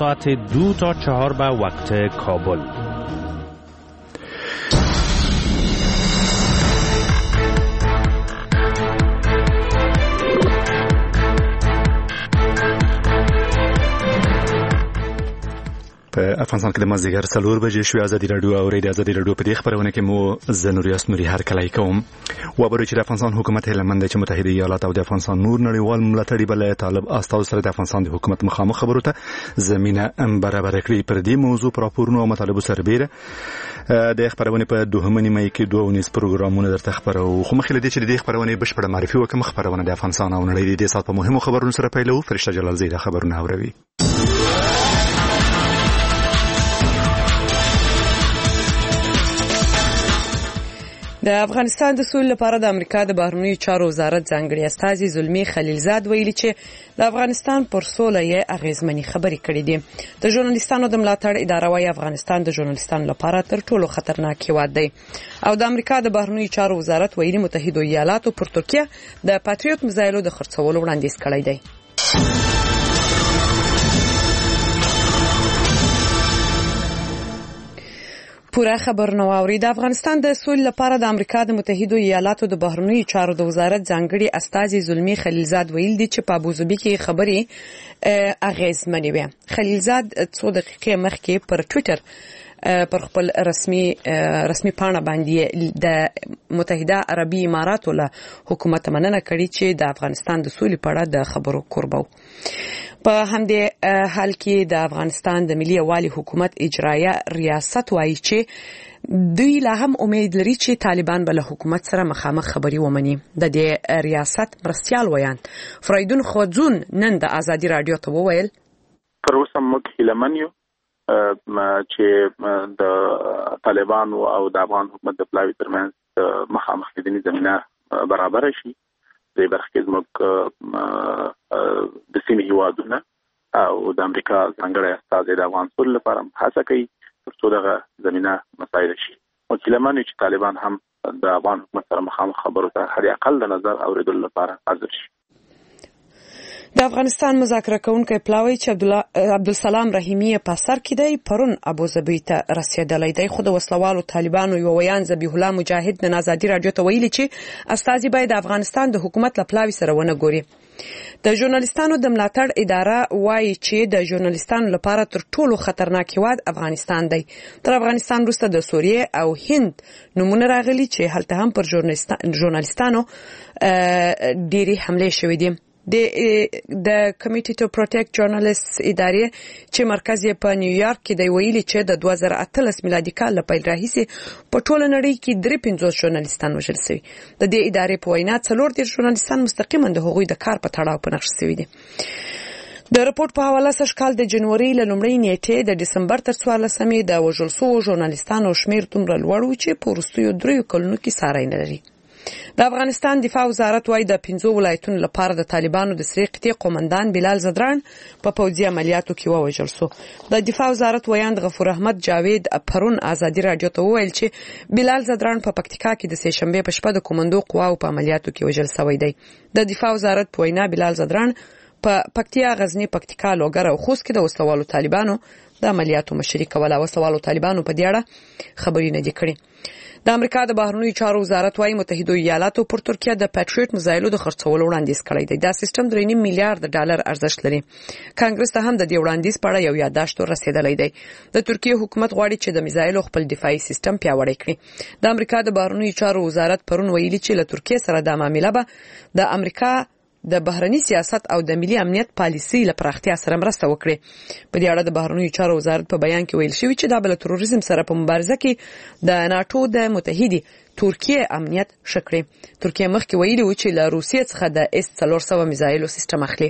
ساعت 2 تا 4 به وقت کابل. په افغانستان کې د مازدیګر 4 بجې شوې. ازادي راډیو او ریډیو ازادي راډیو په دې خبرونه کې مو زنوریاس نوري هر کله کوم وبرو چې د افغانستان حکومت هلمند چې متحده ایالات او د افغانستان نور نړیوال ملاتړي بل طالب استاذ سره د افغانستان د حکومت مخامخ خبرو ته زمينه برابر کړې. پر دې موضوع پر راپورونو او مطالبو سربېره د خبرونه په دوهمه نیمه کې 2 پروګرامونه درته خبرو. خو مخکې لدې چې د خبرونه بشپړه معرفي وکم خبرونه د افغانستان او نړۍ د سات په مهمو خبرونو سره پیلو. فرشته جلال زیده خبرونه اوروي. د افغانستان د سولې لپاره د امریکا د بهرنیو چارو وزارت ځانګړي استازي زلمی خلیلزاد ویلي چې د افغانستان پر سوله یې اغیزمنې خبرې کړې دي. د ژورنالیستانو د ملاتړ اداره وايي افغانستان د ژورنالیستانو لپاره تر ټولو خطرناک هیواد دی. او د امریکا د بهرنیو چارو وزارت ویلي متحده ایالاتو پر ترکیه د پاتریوت میزایلو د خرڅولو وړاندیز کړی دی. پوره خبرونه واوري. د افغانستان د سولې لپاره د امریکا د متحده ایالاتو د بهرنیو چارو د وزارت ځانګړي استازي زلمی خلیلزاد ویل دي چې په ابوظبي کې خبري اغیزمنې وي. خلیلزاد 2 دقیقې مخکې پر ټوئیټر پر خپل رسمي پاڼه باندې د متحده عربي اماراتو له حکومت مننه کړې چې د افغانستان د سولې په اړه د خبرو کوربو. په همدې حال کې د افغانستان د ملي یووالي حکومت اجرایه ریاست وایي چې دوی لا هم امید لري چې طالبان به له حکومت سره مخامخ خبري ومني. د دې ریاست مرستيال ویان فریدون خوځون نن د ازادي رادیو ته وویل پر اوسه موږ هیلمنیو چې د طالبان او د افغان حکومت د پلاوی ترمنځ مخامخ لیدنې زمينه برابر شي. د برخې زموږ د سیمې هیوادونه او د امریکا ځانګړي استازي د افغان سولې لپاره هڅه کوي ترڅو دغه زمينه مسایل شي. او کلمانه چې طالبان هم د افغان حکومت سره مخامخ خبرو ته هر اقل د نظر اوریدل لپاره حاضر شي. د افغانستان مذاکره کوونکی پلاوی چې عبدالسلام رحیمی په سر کې دی پرون ابوظبي ته رسیدلی دی. خو د وسلوالو طالبانو یو ویان ذبیح الله مجاهد د آزادي رادیو ته ویلي چې استازي باید د افغانستان د حکومت له پلاوی سره ونه ګوري. د ژورنالیستانو د ملاتړ اداره وایي چې د ژورنالیستانو لپاره تر ټولو خطرناک هیواد افغانستان دی. تر افغانستان وروسته د سوریه او هند نمونه راغلي چې هلته هم پر ژورنالیستانو ډېری حمله شوې دي. د کمیټي ټو پروټیکټ جورنالیست ادارې چې مرکز یې په نیویارک کې دی ویلي چې د 2018 میلادي کال له پیل راهیسې په ټوله نړۍ کې 53 ژورنالیستان وژل شوي. د دې ادارې په وینا 40 ژورنالیستان مستقیما د هغوی د کار په تړاو په نقش شوي دي. د رپورت په حواله سره کال د جنوري له لومړۍ نیټې د دسمبر تر 14مې د وژل شوو ژورنالیستانو شمیر دومره لوړ و چې په وروستیو 3 کلونو کې ساری نه لري. د افغانستان دفاع وزارت وايي د 15 ولایتونو لپاره د طالبانو د سری قطعې قومندان بلال زدران په پوځي عملیاتو کې ووژل شو. د دفاع وزارت ویاند غفور احمد جاوید پرون ازادي رادیو ته وویل چې بلال زدران په پکتیکا کې د سه شنبه په شپه د کومندو قواو په عملیاتو کې وژل شوی دی. د دفاع وزارت په وینا بلال زدران په پکتیا غزنی پکتیکا لوګر او خوست کې د وسوالو طالبانو د عملیاتو مشري کوله. وسوالو طالبانو په دې اړه خبرې نه دي کړې. د امریکا د بهرنیو چارو وزارت وايي متحده ایالاتو پر ترکیه د پاتریوت میزایلو د خرڅولو وړاندیز کړی دی. دا سیستم 3.5 میلیارډ ډالر ارزښت لري. کانګرس ته هم د دې وړاندیز په اړه یو یادداشت رسیدلی دی. د ترکیه حکومت غواړي چې د میزایلو خپل دفاعي سیستم پیاوړی کړي. د امریکا د بهرنیو چارو وزارت پرون ویلي چې له ترکیه سره د معاملې به د امریکا د بهرنی سیاست او د ملي امنیت پالیسي لپاره پراختیا سره مرسته وکړي. په دې اړه د بهرنیو چارو وزارت په بیان کې ویل شوی چې د تروریزم سره په مبارزه کې د ناتو د متحدي ترکیه امنیت شکړي. ترکیه مخکې ویلي و چې له روسیې څخه د S-400 میزایلو سیستم اخلي.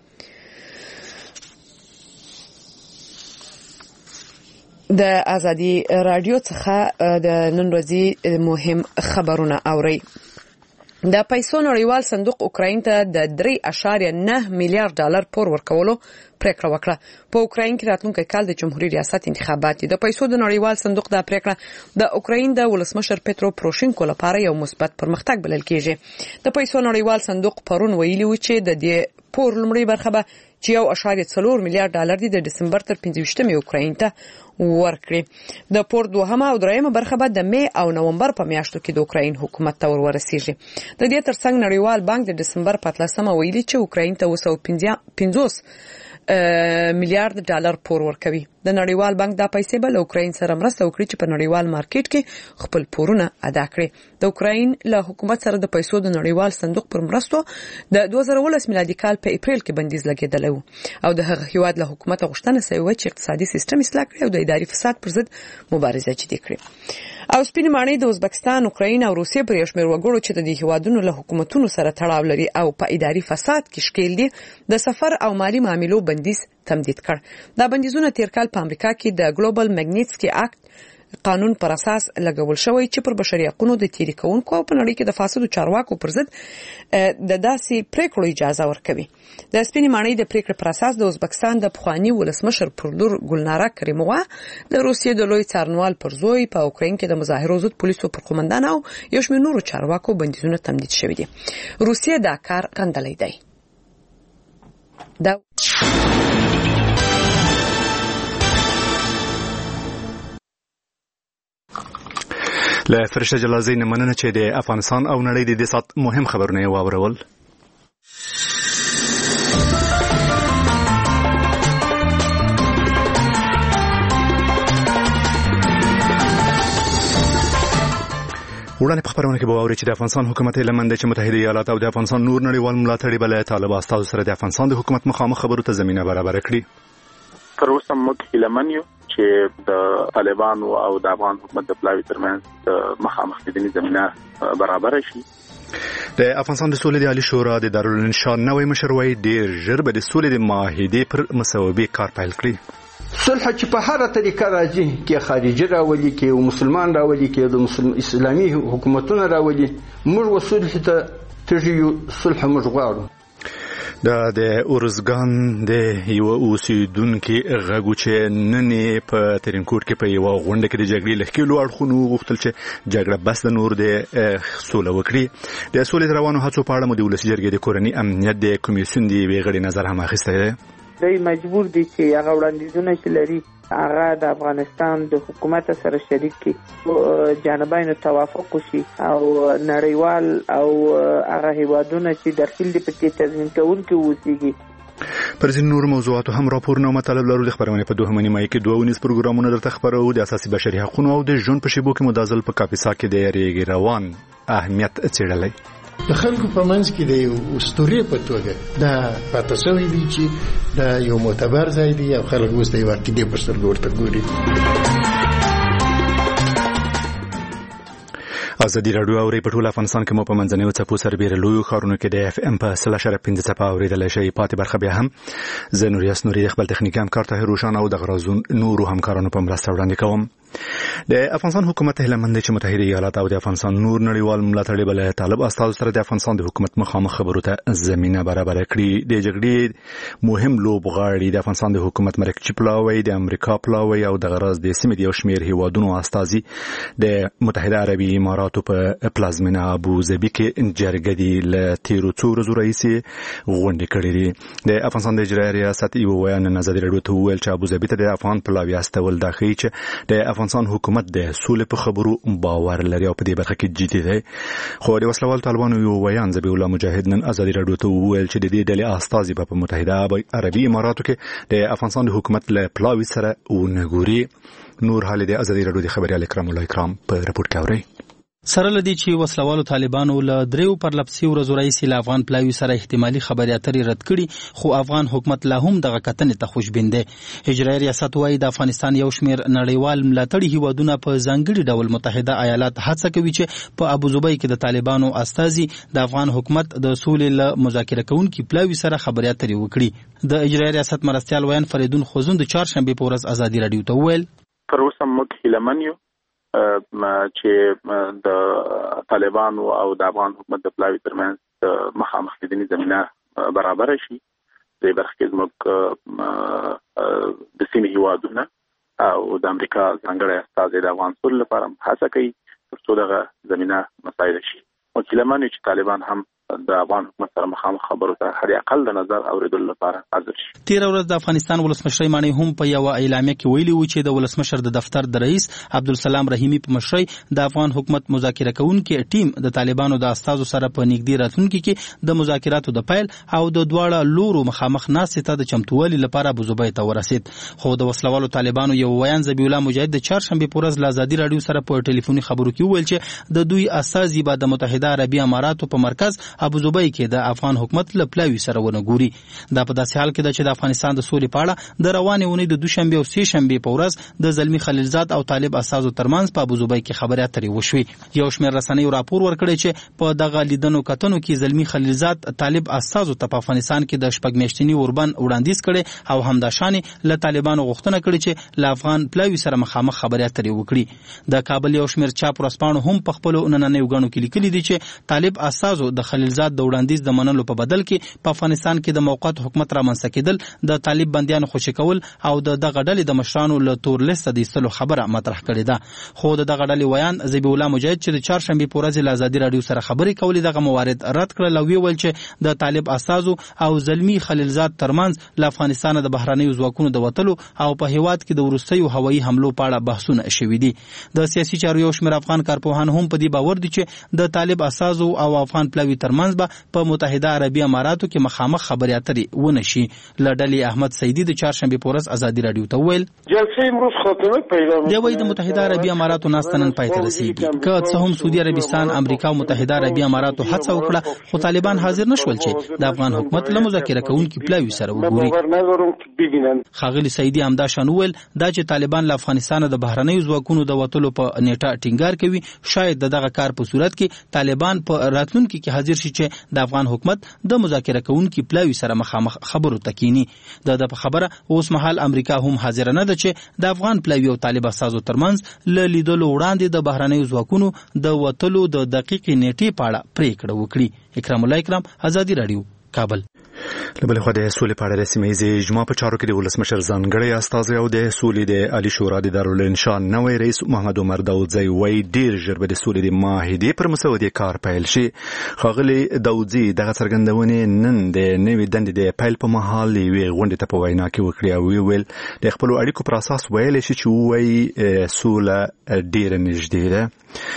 د ازادي رادیو څخه د نن ورځې مهم خبرونه اورئ. د پیسو نړیوال صندوق اوکراین ته د 3.9 میلیارډ ډالر پور ورکولو پریکړه وکړه. په اوکراین کې راتلونکي کال د جمهوریت ریاست انتخابات دي. د پیسو د نړیوال صندوق د پریکړه د اوکراین د ولسمشر پټرو پروشینکو لپاره یو مثبت پرمختګ بلل کېږي. د پیسو نړیوال صندوق پرون ویلي و چې د دې پور لومړی برخه به چې 1.4 میلیارډ ډالر د دسمبر تر 15 اوکراین ته ورکړي. د پور دوهمه او دریمه برخه به د می او نومبر په میاشتو کې د اوکراین حکومت ته ورسیږي. د دې ترڅنګ نړیوال بانک د دسمبر په 13 ویلي چې اوکراین ته 250 میلیارډ ډالر پور ورکوي. د نړیوال بانک دا پیسې به له اوکراین سره مرسته وکړي چې په نړیوال مارکیټ کې خپل پورونه ادا کړي. د اوکراین له حکومت سره د پیسو د نړیوال صندوق پر مرستو د 2019 میلادي کال په اپریل کې بندیز لګیدلی و او د هغه هیواد له حکومت غوښتنه شوې و چې اقتصادي سیستم اصلاح کړي او د اداري فساد پر ضد مبارزه جدي کړي. او سپین ماڼۍ د ازبکستان، اوکراین او روسیې پر یو شمېر وګړو چې د دې هیوادونو له حکومتونو سره تړاو لري او په اداري فساد کې ښکیل دي د سفر او مالی معاملو بندیز تمدید کړ. دا بندیزونه تیر کال په امریکا کې د ګلوبل میګنیټسکي اکټ قانون پر اساس لګول شوی چې پر بشري حقوقو د تیری کوونکو او په نړۍ کې د فاسدو چارواکو پر ضد د داسې پریکړو اجازه ورکوي. د سپین ماڼۍ د پریکړې پر اساس د ازبکستان د پخوانی ولسمشر پر لور ګلناره کریمووا د روسیې د لوی څارنوال پر زوی په اوکراین کې د مظاهرو ضد پولیسو پر قومندان او یو شمېر نورو چارواکو بندیزونه تمدید شوي دي. روسیې دا کار غندلی دی. له فرشته جلازي نه مننه چې د افغانستان او نړۍ د سات مهم خبرونه واورول. وړاندې په خبرونه کې به واوري چې د افغانستان حکومت لمن د متحده ایالات او د افغانستان نور نړیوال ملاتړي بل طالب استاد سره د افغانستان د حکومت مخامخ خبرو ته زمينه برابر کړي. تر اوسه موږ لمن یو چې د طالبانو او د افغان حکومت د پلاوي ترمنځ د مخامخ لیدنې زمينه برابر شي. د افغانستان د سولې د عالی شورا د دارالانشا نوې مشروعي ډیر ژر به د سولې د معاهدې پر مسوبې کار پیل کړي. صلح چې په هر طریقه راځي کې خارجي راولي کې مسلمان راولي کې د اسلامي حکومتونو راولي موږ وصول ته تجيو صلح موږ غواړو. د اورزګان د یو اوسیدونکو غږو چې نن په ترینکوټ کې په یو غونډه کې د جګړې لهکلو اړخونو غوښتل چې جګړه بس د نور د سوله وکړي. د سولې روانو هڅو په اړه مو د ولسی جرګې د کورنۍ امنیت د کمیسیون دی ویغړي نظر هم اخیستی دی. دوی مجبور دي چې هغه وړاندیزونه چې لري هغه د افغانستان د حکومت سره شریک کړي، جانبینو توافق وشي او نړیوال او هغه هیوادونه چې داخل دي پکې تضمین کوونکي ووسیږي. پر ځینو نور موضوعاتو هم راپورونه او مطالب لرو. د خبرونه په 2 نیمه کې 2 پروګرامونه درته خبرو د اساسي بشري حقوقو او د ژوند په شیبو کې مدازل په کاپیسا کې د ریګ روان اهمیت څېړلی. د خلکو په منځ کې د یو اسطورې په توګه دا پاتې شوی دی چې دا یو معتبر ځای دی او خلک اوس د یو عقیدې په سترګو ورته ګوري. ازادي راډیو او په ټول افغانستان کې مو په منځنیو څپو سربېره لویو ښارونو کې د اف ام په 3.5 څپه اورېدلی شئ. پاتې برخه بیا هم زه نوریاس نوري خپل تخنیکي همکار طاهر روشان او د غرازون نورو همکارانو په مرسته وړاندې کوم. د افغانستان حکومت هیله مند چې متحده ایالات او د افغانستان نور نړیوال ملاتړي بل طالب استاد سره د افغانستان د حکومت مخامخ خبرو ته زمينه برابر کړي. د جګړې مهم لوبغاړي د افغانستان د حکومت مرکزي پلاوی د امریکا پلاوی او د غرض د سیمې د یو شمېر هیوادونو استازي د متحده عربي اماراتو په پلازمینه ابو ظبي کې جرګه دی ل تیرو څو ورځې راهیسې غونډه کړې دي. د افغانستان د اجرایي ریاست یو ویان نظر لري ته ویل چې ابو ظبي ته د افغان پلاوی استول د خې چې د افغانستان حکومت د سولې په خبرو باور لري او په دې برخه کې جدي دی. خو د وسلوال طالبانو یو ویان ذبیح الله مجاهد نن ازادي راډیو ته ویل چې د دې ډلې استازي په متحده عربي اماراتو کې د افغانستان د حکومت له پلاوی سره ونګوري. نور حال د ازادي راډیو د خبري اکرام الله اکرام په رپورت کې اوري. سره لدی چې وسلوالو طالبانو له دریو پر لپسي ورځو راځي له افغان پلاوی سره احتمالي خبري اترې رد کړي، خو افغان حکومت لا هم دغه کتنې ته خوشبین دی. اجرایي ریاست وايي د افغانستان یو شمېر نړیوال ملاتړي هیوادونه په ځانګړي ډول متحده ایالات هڅه کوي چې په ابو ظبي کې د طالبانو استازي د افغان حکومت د سولې له مذاکره کوونکي پلاوی سره خبري اترې وکړي. د اجرایي ریاست مرستيال ویان فریدون خوزون د چهارشنبه په ورځ ازادي راډیو ته ویل تر اوسه موږ هیلمن چې د طالبانو او د افغان حکومت د پلاوی ترمنځ مخامخ لیدنې زمينه برابر شي. د برخې زموږ د سیمې هیوادونه او د امریکا ځانګړي استازي د افغان سولې لپاره هڅه کوي ترڅو دغه زمينه مساعده شي. وکیلمن چې طالبان هم د افغان حکومت سره مخامخ خبرو ته هر اقل د نظر اوریدل لپاره حاضر شي. تیر ورځ د افغانستان ولسمشر مانی هم په یو اعلامیه کې ویلي و چې د ولسمشر د دفتر د رئیس عبدالسلام رحیمی په مشرۍ د افغان حکومت مذاکره کوونکي ټیم د طالبانو د استازو سره په نږدې راتلونکي کې د مذاکراتو د پیل او د دواړه لورو مخامخ ناستې ته د چمتووالي لپاره ابوظبي ته ورسید. خو د وسلوالو طالبانو یو ویان ذبیح الله مجاهد د چهارشنبه په ورځ له ازادي راډیو سره په ټلیفوني خبرو کې وویل چې د دوی استازي به د متحده عربي اماراتو په مرکز ابوظبي کې د افغان حکومت له پلاوي سره ونګوري. دا په داسې حال کې ده چې د افغانستان د سولې په اړه د روانې اونۍ د دوشنبه او سه شنبه په ورځ د زلمی خلیلزاد او طالب استازو ترمنځ په ابوظبي کې خبرې اترې وشوې. یو شمېر رسنیو راپور ورکړی چې په دغه لیدنو کتنو کې زلمی خلیلزاد طالب استازو ته په افغانستان کې د شپږ میاشتني اوربند وړاندیز کړي او همداشانې له طالبانو غوښتنه کړې چې له افغان پلاوي سره مخامخ خبرې اترې وکړي. د کابل یو شمېر چاپ ورځپاڼو هم په خپلو نننیو غاڼو کې لیکلي دي چې طالب استازو د خلیلزاد د وړاندیز د منلو په بدل کې په افغانستان کې د موقت حکومت رامنځته کېدل د طالب بندیانو خوشي کول او د دغه ډلې د مشرانو له تور لیست د ایستلو خبره مطرح کړې ده. خو د دغه ډلې ویان ذبیح الله مجاهد چې د چهارشنبه په ورځ له ازادي راډیو سره خبرې کولې دغه موارد رد کړل او ویل چې د طالب استازو او زلمی خلیلزاد ترمنځ له افغانستان د بهرنیو ځواکونو د وتلو او په هیواد کې د وروستیو هوایي حملو په اړه بحثونه شوي دي. د سیاسي چارو یو شمېر افغان کارپوهان هم په دې باور دي چې د طالب استازو او افغان پلاوي ترمنځ به په متحده عربي اماراتو کې مخامخ خبرې اترې ونه شي. له ډلې احمد سیدي د چهارشنبه په ورځ ازادي راډیو ته وویل جلسه امروز خاتمه پیدا دی وایي د متحده عربي اماراتو ناسته نن پای ته رسیږي. که څه هم سعودي عربستان امریکا او متحده عربي اماراتو هڅه وکړه خو طالبان حاضر نشول چې د افغان حکومت له مذاکره کوونکي پلاوي سره وګوري. ښاغلي سیدي همداشان وویل دا چې طالبان له افغانستان د بهرنیو ځواکونو د وتلو په نیټه ټینګار کوي شاید دغه کار په صورت کې طالبان په راتلونکي کې حاضر شي چې د افغان حکومت د مذاکره کوونکي پلاوي سره مخامخ خبرو تکینی. د خبره اوس مهال امریکا هم حاضر نه ده چې د افغان پلاوي او طالب استازو ترمنځ له لیدلو وړاندې د بهرنیو ځواکونو د وتلو د دقیقې نیټې په اړه پریکړه وکړي. اکرام الله اکرام، ازادي راډیو، کابل. لبل خو د سولې په اړه د سیمه ییزې اجماع په چارو کې د ولسمشر ځانګړی استازی او د سولې د عالی شورا د دارالانشا نوی رئیس محمد عمر داودزی وایي ډیر ژر به د سولې د معاهدې پر مسودې کار پیل شي. ښاغلي داودزی دغه څرګندونې نن د نوې دندې د پیل په مهال یوې غونډې ته په وینا کې وکړې او ویل د خپلو اړیکو پر اساس ویلی شي چې ووایي سوله ډیره نږدې ده.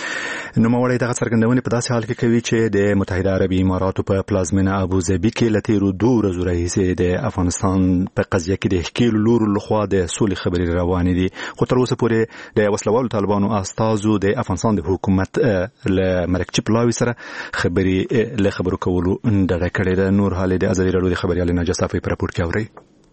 نوموړی دغه څرګندونې په داسې حال کې کوي چې د متحده عربي اماراتو په پلازمینه ابوظبي کې له تېرو 2 ورځو راهیسې د افغانستان په قضیه کې د ښکېلو لورو لخوا د سولې خبرې روانې دي. خو تر اوسه پورې د وسلوالو طالبانو استازو د افغانستان د حکومت له مرکچي پلاوي سره خبرې له خبرو کولو ډډه کړې ده. نور حال د ازادي راډیو د خبريال ناجیه صافي په راپور کې اورئ.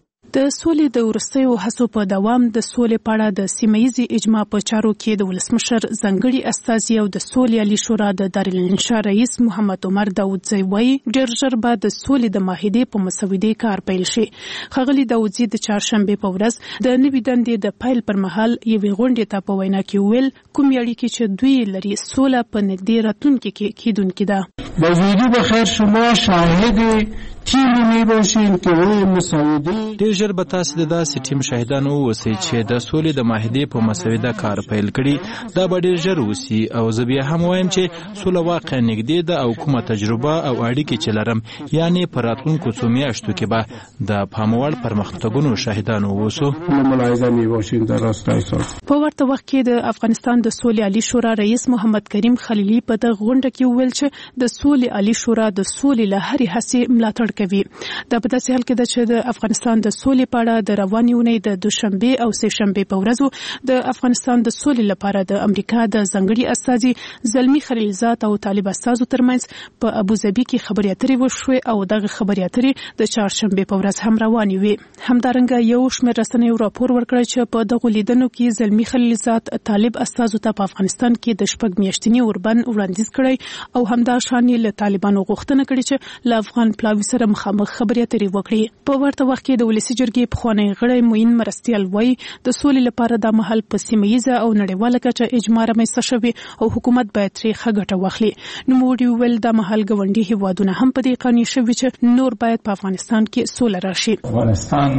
د سولې د وروستیو هڅو په دوام د سولې په اړه د سیمه ییزې اجماع په چارو کې د ولسمشر ځانګړي استازي او د سولې عالی شورا د دارالانشا رئیس محمد عمر داودزی وایي ډېر ژر به د سولې د معاهدې په مسودې کار پیل شي. ښاغلي داودزی د چهارشنبې په ورځ د نوې دندې د پیل پر مهال یوې غونډې ته په وینا کې ویل کومې اړیکې چې دوی لري سوله په نږدې راتلونکي کې کیدونکې ده. با وجود بخیر شما شاهد تیمی میباشین که روی مسودی ډېر ژر به تاسو د داسې ټیم شاهدان اوسئ چې د سولې د معاهدې په مسوده کار پیل کړي. دا به ډېر ژر وسي او زه بیا هم وایم چې سوله واقعا نږدې ده او کومه تجربه او اړیکې چې لرم یعنی په راتلونکو څو میاشتو کې به د پاموړ پرمختګونو شاهدان اوسو. ملاحظه میباشین در راستای ساز. په ورته وخت کې د افغانستان د سولې عالی شورا رئیس محمد کریم خلیلی په دغه غونډه کې ویل چې د سولې عالی شورا د سولې له هرې هڅې ملاتړ کوي. دا په داسې حال کې ده چې د افغانستان د سولې په اړه د روانې اونۍ د دوشنبه او سه شنبه په ورځو د افغانستان د سولې لپاره د امریکا د ځانګړي استازي زلمی خلیلزاد او طالب استازو ترمنځ په ابوظبي کې خبرې اترې وشوې او دغه خبرې اترې د چهارشنبه په ورځ هم روانې وې. همدارنګه یو شمېر رسنیو راپور ورکړی چې په دغه لیدنو کې زلمی خلیلزاد طالب استازو ته په افغانستان کې د شپږ میاشتني اوربند وړاندیز کړی او همداشان له طالبانو غوښتنه کړې چې له افغان پلاوي سره مخامخ خبرې اترې وکړي. په ورته وخت کې د ولسی جرګې پخوانی غړی معین مرستیال وایي د سولې لپاره د مهال په سیمه ییزه او نړیواله کچه اجماع رامنځته شوی او حکومت باید ترې ښه ګټه واخلي. نوموړي وویل د مهال ګاونډي هیوادونه هم په دې قانع شوي چې نور باید په افغانستان کې سوله راشي. افغانستان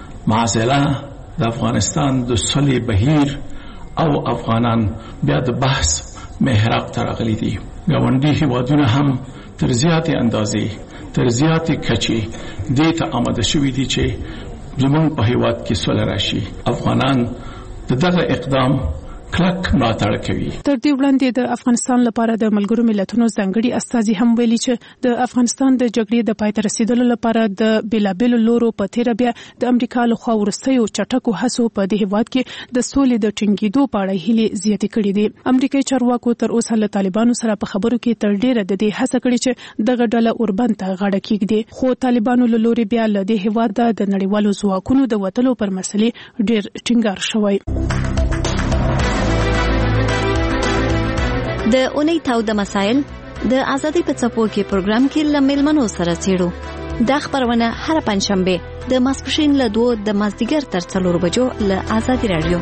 معضله د افغانستان د سولې بهیر او افغانان بیا د بحث محراب ته راغلي دي. ګاونډي هیوادونه هم تر زیاتې اندازې تر زیاتې کچې دې ته آماده شوي دي چې زموږ په هیواد کې سوله راشي. افغانان د دغه اقدام کلک ملاتړ کوي. تر دې وړاندې د افغانستان لپاره د ملګرو ملتونو ځانګړي استازي هم ویلي چې د افغانستان د جګړې د پای ته رسیدلو لپاره د بیلابېلو لورو په تیر بیا د امریکا لخوا وروستیو چټکو هڅو په دې هیواد کې د سولې د ټینګېدو په اړه هیلې زیاتې کړې دي. امریکایي چارواکو تر اوسه له طالبانو سره په خبرو کې تر ډیره د دې هڅه کړې چې دغه ډله اوربند ته غاړه کېږدي، خو طالبانو له لوري بیا له دې هیواد د نړیوالو ځواکونو د وتلو پر مسلې ډیر ټینګار شوی. د اونۍ تاوده مسایل د ازادۍ په څپو کې پروګرام کې له میلمنو سره څېړو. دا خبرونه هر پنځشنبه د ماسپښین له 2 د مازدیګر تر 4 بجو له ازادي رادیو.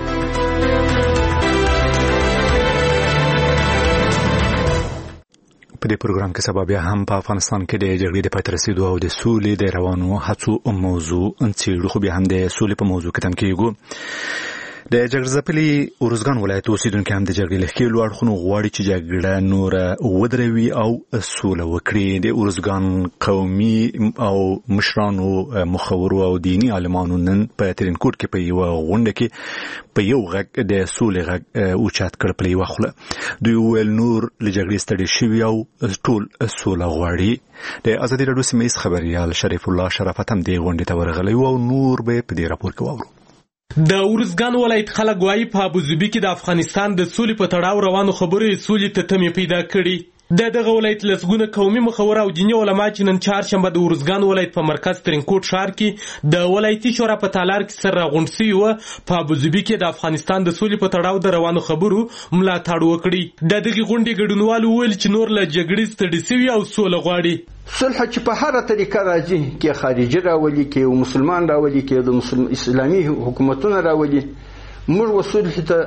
په دې پروګرام کې سبا بیا هم په افغانستان کې د جګړې د پای ته رسیدو او د سولې د روانو هڅو موضوع څېړو، خو بیا هم د سولې په موضوع کې تنکیږو. د جګړې ځپلي ارزګان ولایت اوسیدونکي هم د جګړې له ښکېلو اړخونو غواړي چې جګړه نوره ودروي او سوله وکړي. د ارزګان قومي او مشرانو، مخورو او دیني عالمانو نن په ترینکوټ کې په یوه غونډه کې په یو غږ د سولې غږ اوچت کړ په یوه خوله. دوی وویل نور له جګړې ستړي شوي او ټول سوله غواړي. د ازادي راډیو سیمه ییز خبریال شریف الله شرافت هم دې غونډې ته ورغلی او نور به په دې راپور کې واورو. د ارزګان ولایت خلک وایي په ابوظبي کې د افغانستان د سولې په تړاو روانو خبرې سولې ته تمې پیدا کړي. د دغه ولایت لسګونه قومي مخور او دیني علما چې نن چهارشنبه د ارزګان ولایت په مرکز ترینکوټ ښار کې د ولایتي شورا په تالار کې سره راغونډ شوي وو، په ابوظبي کې د افغانستان د سولې په تړاو د روانو خبرو ملاتړ وکړي. د دغې غونډې ګډونوالو وویل چې نور له جګړې ستړي شوي او سوله غواړي. صلح چې په هر طریقه راځي کې خارجي راولي کې او مسلمان راولي کې د اسلامي حکومتونو راولي، موږ وصلح ته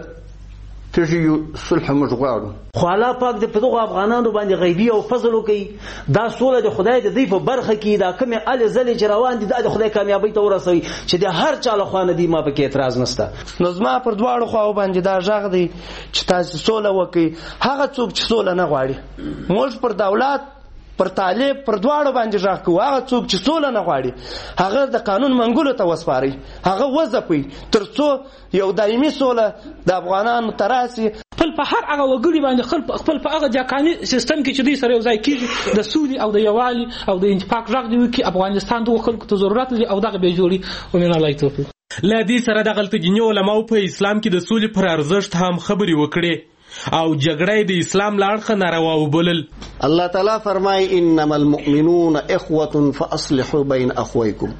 تجي صلح موږ غواړو. خو الله پاک دې په دغه افغانانو باندې غیبي او فضل وکړي. دا سوله د خدای د دې په برخه کې دا کومه ال زل جروان دي د خدای کامیابی ته ورسوي چې د هر چا له خوانه دي ما په کې اعتراض نشته. نو زما پر دواړو خواو باندې دا ژغ دی چې تاسو سوله وکړي. هغه څوک چې سوله نه غواړي، موږ پر دولت پر طالب پر دواړو باندې ژغ کوو. هغه څوک چې سوله نه غواړي هغه د قانون منګولو ته وسپاري، هغه وځپي تر څو یو دایمي سوله د افغانانو تراسي. خپل په هر هغه وګړي باندې خپل په هغه ځکاني سیستم کې چې دوی سره یو ځای کیږي د سولې او د یووالي او د انتفاق ژغ دی وکړي. افغانستان د خلکو ته ضرورت لري او دغه به جوړي ومن الله توفیق. له دې سره د غلط دیني علماو په اسلام کې د سولې پر ارزښت هم خبرې وکړي او جګړه د اسلام لاړخه ناروا وبلل. الله تعالی فرمای انما المؤمنون اخوه فاصلحوا بين اخويكم.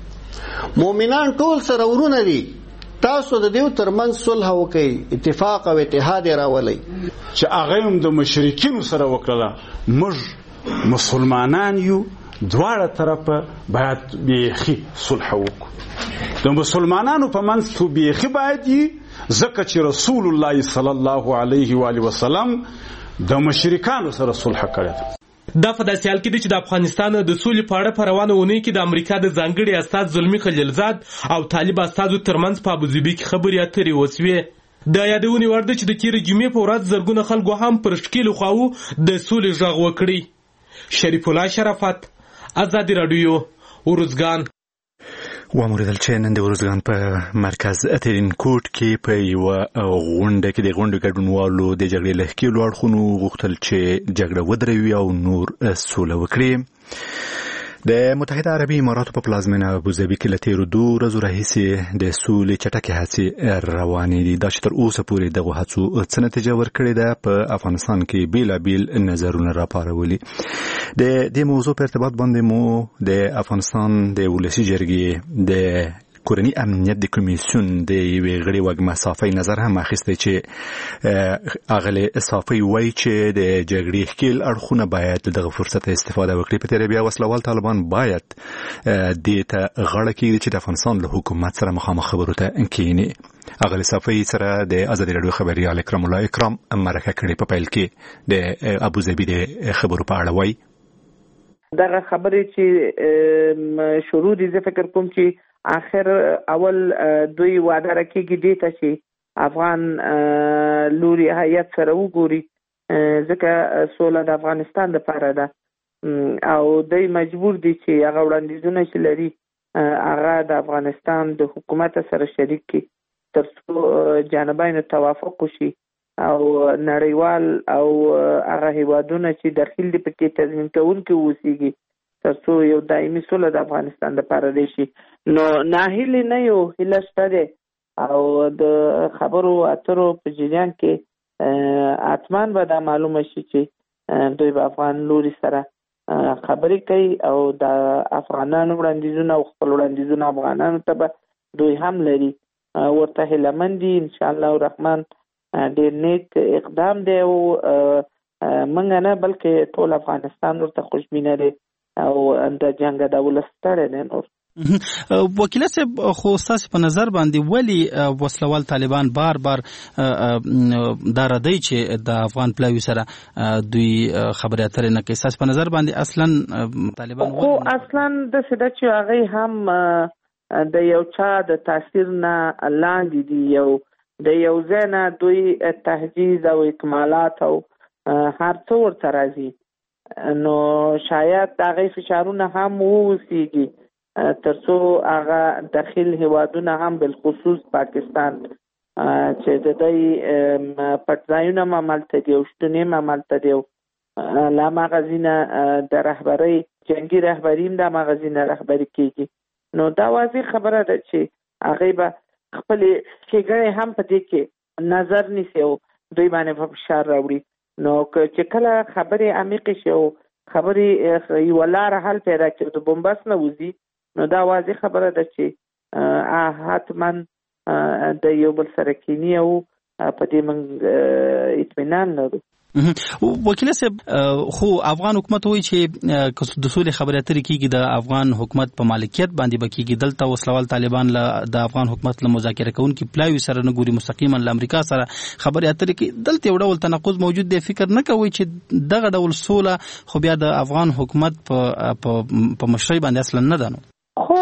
مؤمنان ټول سره ورونه دي، تاسو د دیو ترمنځ صلح وکړئ، اتفاق او اتحاد راولئ. چې هغه هم د مشرکین سره وکړه، موږ مسلمانان یو، دواړه طرفه باید بیخي صلح وکړو. د مسلمانانو په منځ کې بیخي باید ځکه چې رسول الله صلی الله علیه و آله وسلم د مشرکانو سره صلح کړی. دا په داسې حال کې دی چې د افغانستان د سولې په اړه په روانه اونۍ کې د امریکا د ځانګړي استاذ زلمي خلیلزاد او طالب استازو ترمنځ په ابوظبي کې خبرې اترې وسوې. د یادونې وړ ده چې د تېرې جمعې په ورځ زرګونه خلکو هم پر ښکېلو خواوو د سولې غږ وکړي. شریف الله شرافت، ازادي راډیو، ارزګان. واموریدل چې نن د ارزګان په مرکز ترینکوټ کې په یوه غونډه کې د غونډې ګډونوالو د جګړې له ښکېلو اړخونو غوښتل چې جګړه ودروي او نور سوله وکړي. د متحده عربي اماراتو په پلازمینه ابوظبي کې له تېرو 2 ورځو راهیسې د سولې چټکې هڅې روانې دي. دا چې تر اوسه پورې دغو هڅو څه نتیجه ورکړې ده، په افغانستان کې بیلابیل نظرونه راپارولي. د دې موضوع په ارتباط باندې مو د افغانستان د ولسي جرګې د کورنی امنیت د کمیسیون د یوې غړي وږمه صافی نظر هم اخیستی چې اغلی صافی وایي چې د جګړې ښکېل اړخونه باید دغه فرصت استفاده وکړي. په تېره بیا وسلوال طالبان باید دې ته غاړه کېږدي چې د افغانستان له حکومت سره مخامخ خبرو ته کښېني. اغلی صافی سره د ازادي راډیو خبریال اکرم الله اکرام مرکه کړې. په پیل کې د ابوظبي د خبرو په اړه وایي دغه خبرې چې شروع دي، زه فکر کوم چې آخر اول دوی وعده راکېږي دې ته چې افغان لوري هیات سره وګوري، ځکه سوله د افغانستان لپاره ده او دوی مجبور دي چې هغه وړاندیزونه چې لري هغه د افغانستان د حکومت سره شریک کړي ترڅو جانبینو توافق وشي او نړیوال او هغه هیوادونه چې داخل دي پکې تضمین کوونکي اوسېږي ترڅو یو دایمي سوله د افغانستان لپاره دی شي. نو ناهیلي نه یو، هیله شته دی او د خبرو اترو په جریان کې حتمان به دا معلومه شي چې دوی به افغان لوري سره خبرې کوي او د افغانانو وړاندیزونه او خپل وړاندیزونه افغانانو ته به دوی هم لري. ورته هیلهمند دي ان شاء الله الرحمن. ډېر نیک اقدام دی او موږ نه بلکې ټول افغانستان ورته خوشبینه دی او د جنګ د ولس ستړی دی. نور وکیل صاحب خو ستاسو په نظر باندې ولی وسلوال طالبان بار دا ردی چې د افغان پلاوی سره دوی خبرې اترې نه کوي؟ ستاسو په نظر باندې اصلا طالبان خو اصلا د سده چې هغه هم د یو چا د تاثیر نه لاندې دي، یو د یو ځای نه دوی تهجیز او اکمالات او هر څه ورته راځي، نو شاید د هغې فشارونه هم واوسېږي ترڅو هغه داخل هیوادونه هم بالخصوص پاکستان چې د دوی پټ ځایونه هم همالته دي او شتون یې هم همالته دی، له هماغه ځینه د رهبرۍ جنګي رهبري هم د هماغه ځینه رهبري کېږي. نو دا واضح خبره ده چې هغې به خپلې ښېګڼې هم په دې کې نظر نیسي او دوی باندې په فشار راوړي. نو چې کله خبرې عمیقې شي او خبرې یوه لاره حل پیدا کړي او د بومبس نه وځي، نو دا واضح خبره ده چې حتما د یو بل سره کینی او په دې موږ اطمینان لرو. وکیل صاحب خو افغان حکومت وایي چې د سولې خبرې اترې کېږي د افغان حکومت په مالکیت باندې به کېږي. دلته وسلوال طالبان د افغان حکومت له مذاکره کوونکي پلاوي سره نه ګوري، مستقیما له امریکا سره خبرې اترې کوي. دلته یو ډول تناقض موجود دی. فکر نه کوي چې دغه ډول سوله خو بیا د افغان حکومت په مشرۍ باندې اصلا نه ده؟ نو خو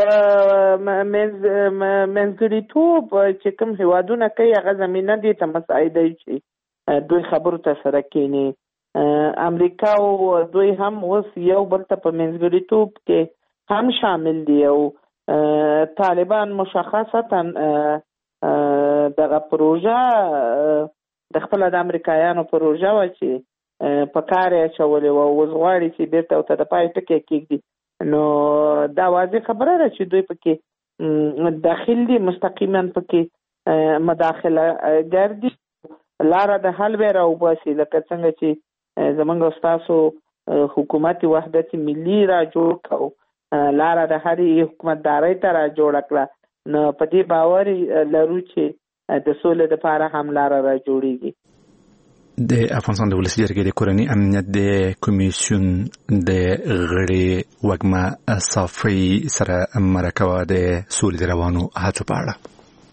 منځګړیتوب چې کوم هیوادونه کوي هغه زمینه دې ته مساعده چې دوی خبرو ته سره کېني. امریکا او دوی هم اوس یو بل ته په منځګړیتوب کې هم شامل دي او طالبان مشخصتا دغه پروژه د خپل د امریکایانو پروژه وه چې په کار یې اچولې وه، اوس غواړي چې بېرته ورته د پای ټکی کېږدي. نو دا واضح خبره ده چې دوی پکې داخل دي، مستقیما پکې مداخله ګردي، لاره د حل به راوباسي، لکه څنګه چې زمونږ او ستاسو حکومت وحدت ملي را جوړ کړو، لاره د هرې حکومتدارۍ ته را جوړه کړه. نو په دې باور لرو چې د سولې دپاره هم لاره را جوړېږي. د افغانستان د ولسي جرګې د کورني امنیت د کمیسیون د غړي وږمه صافۍ سره مرکه وه د سولې د روانو هڅو په اړه.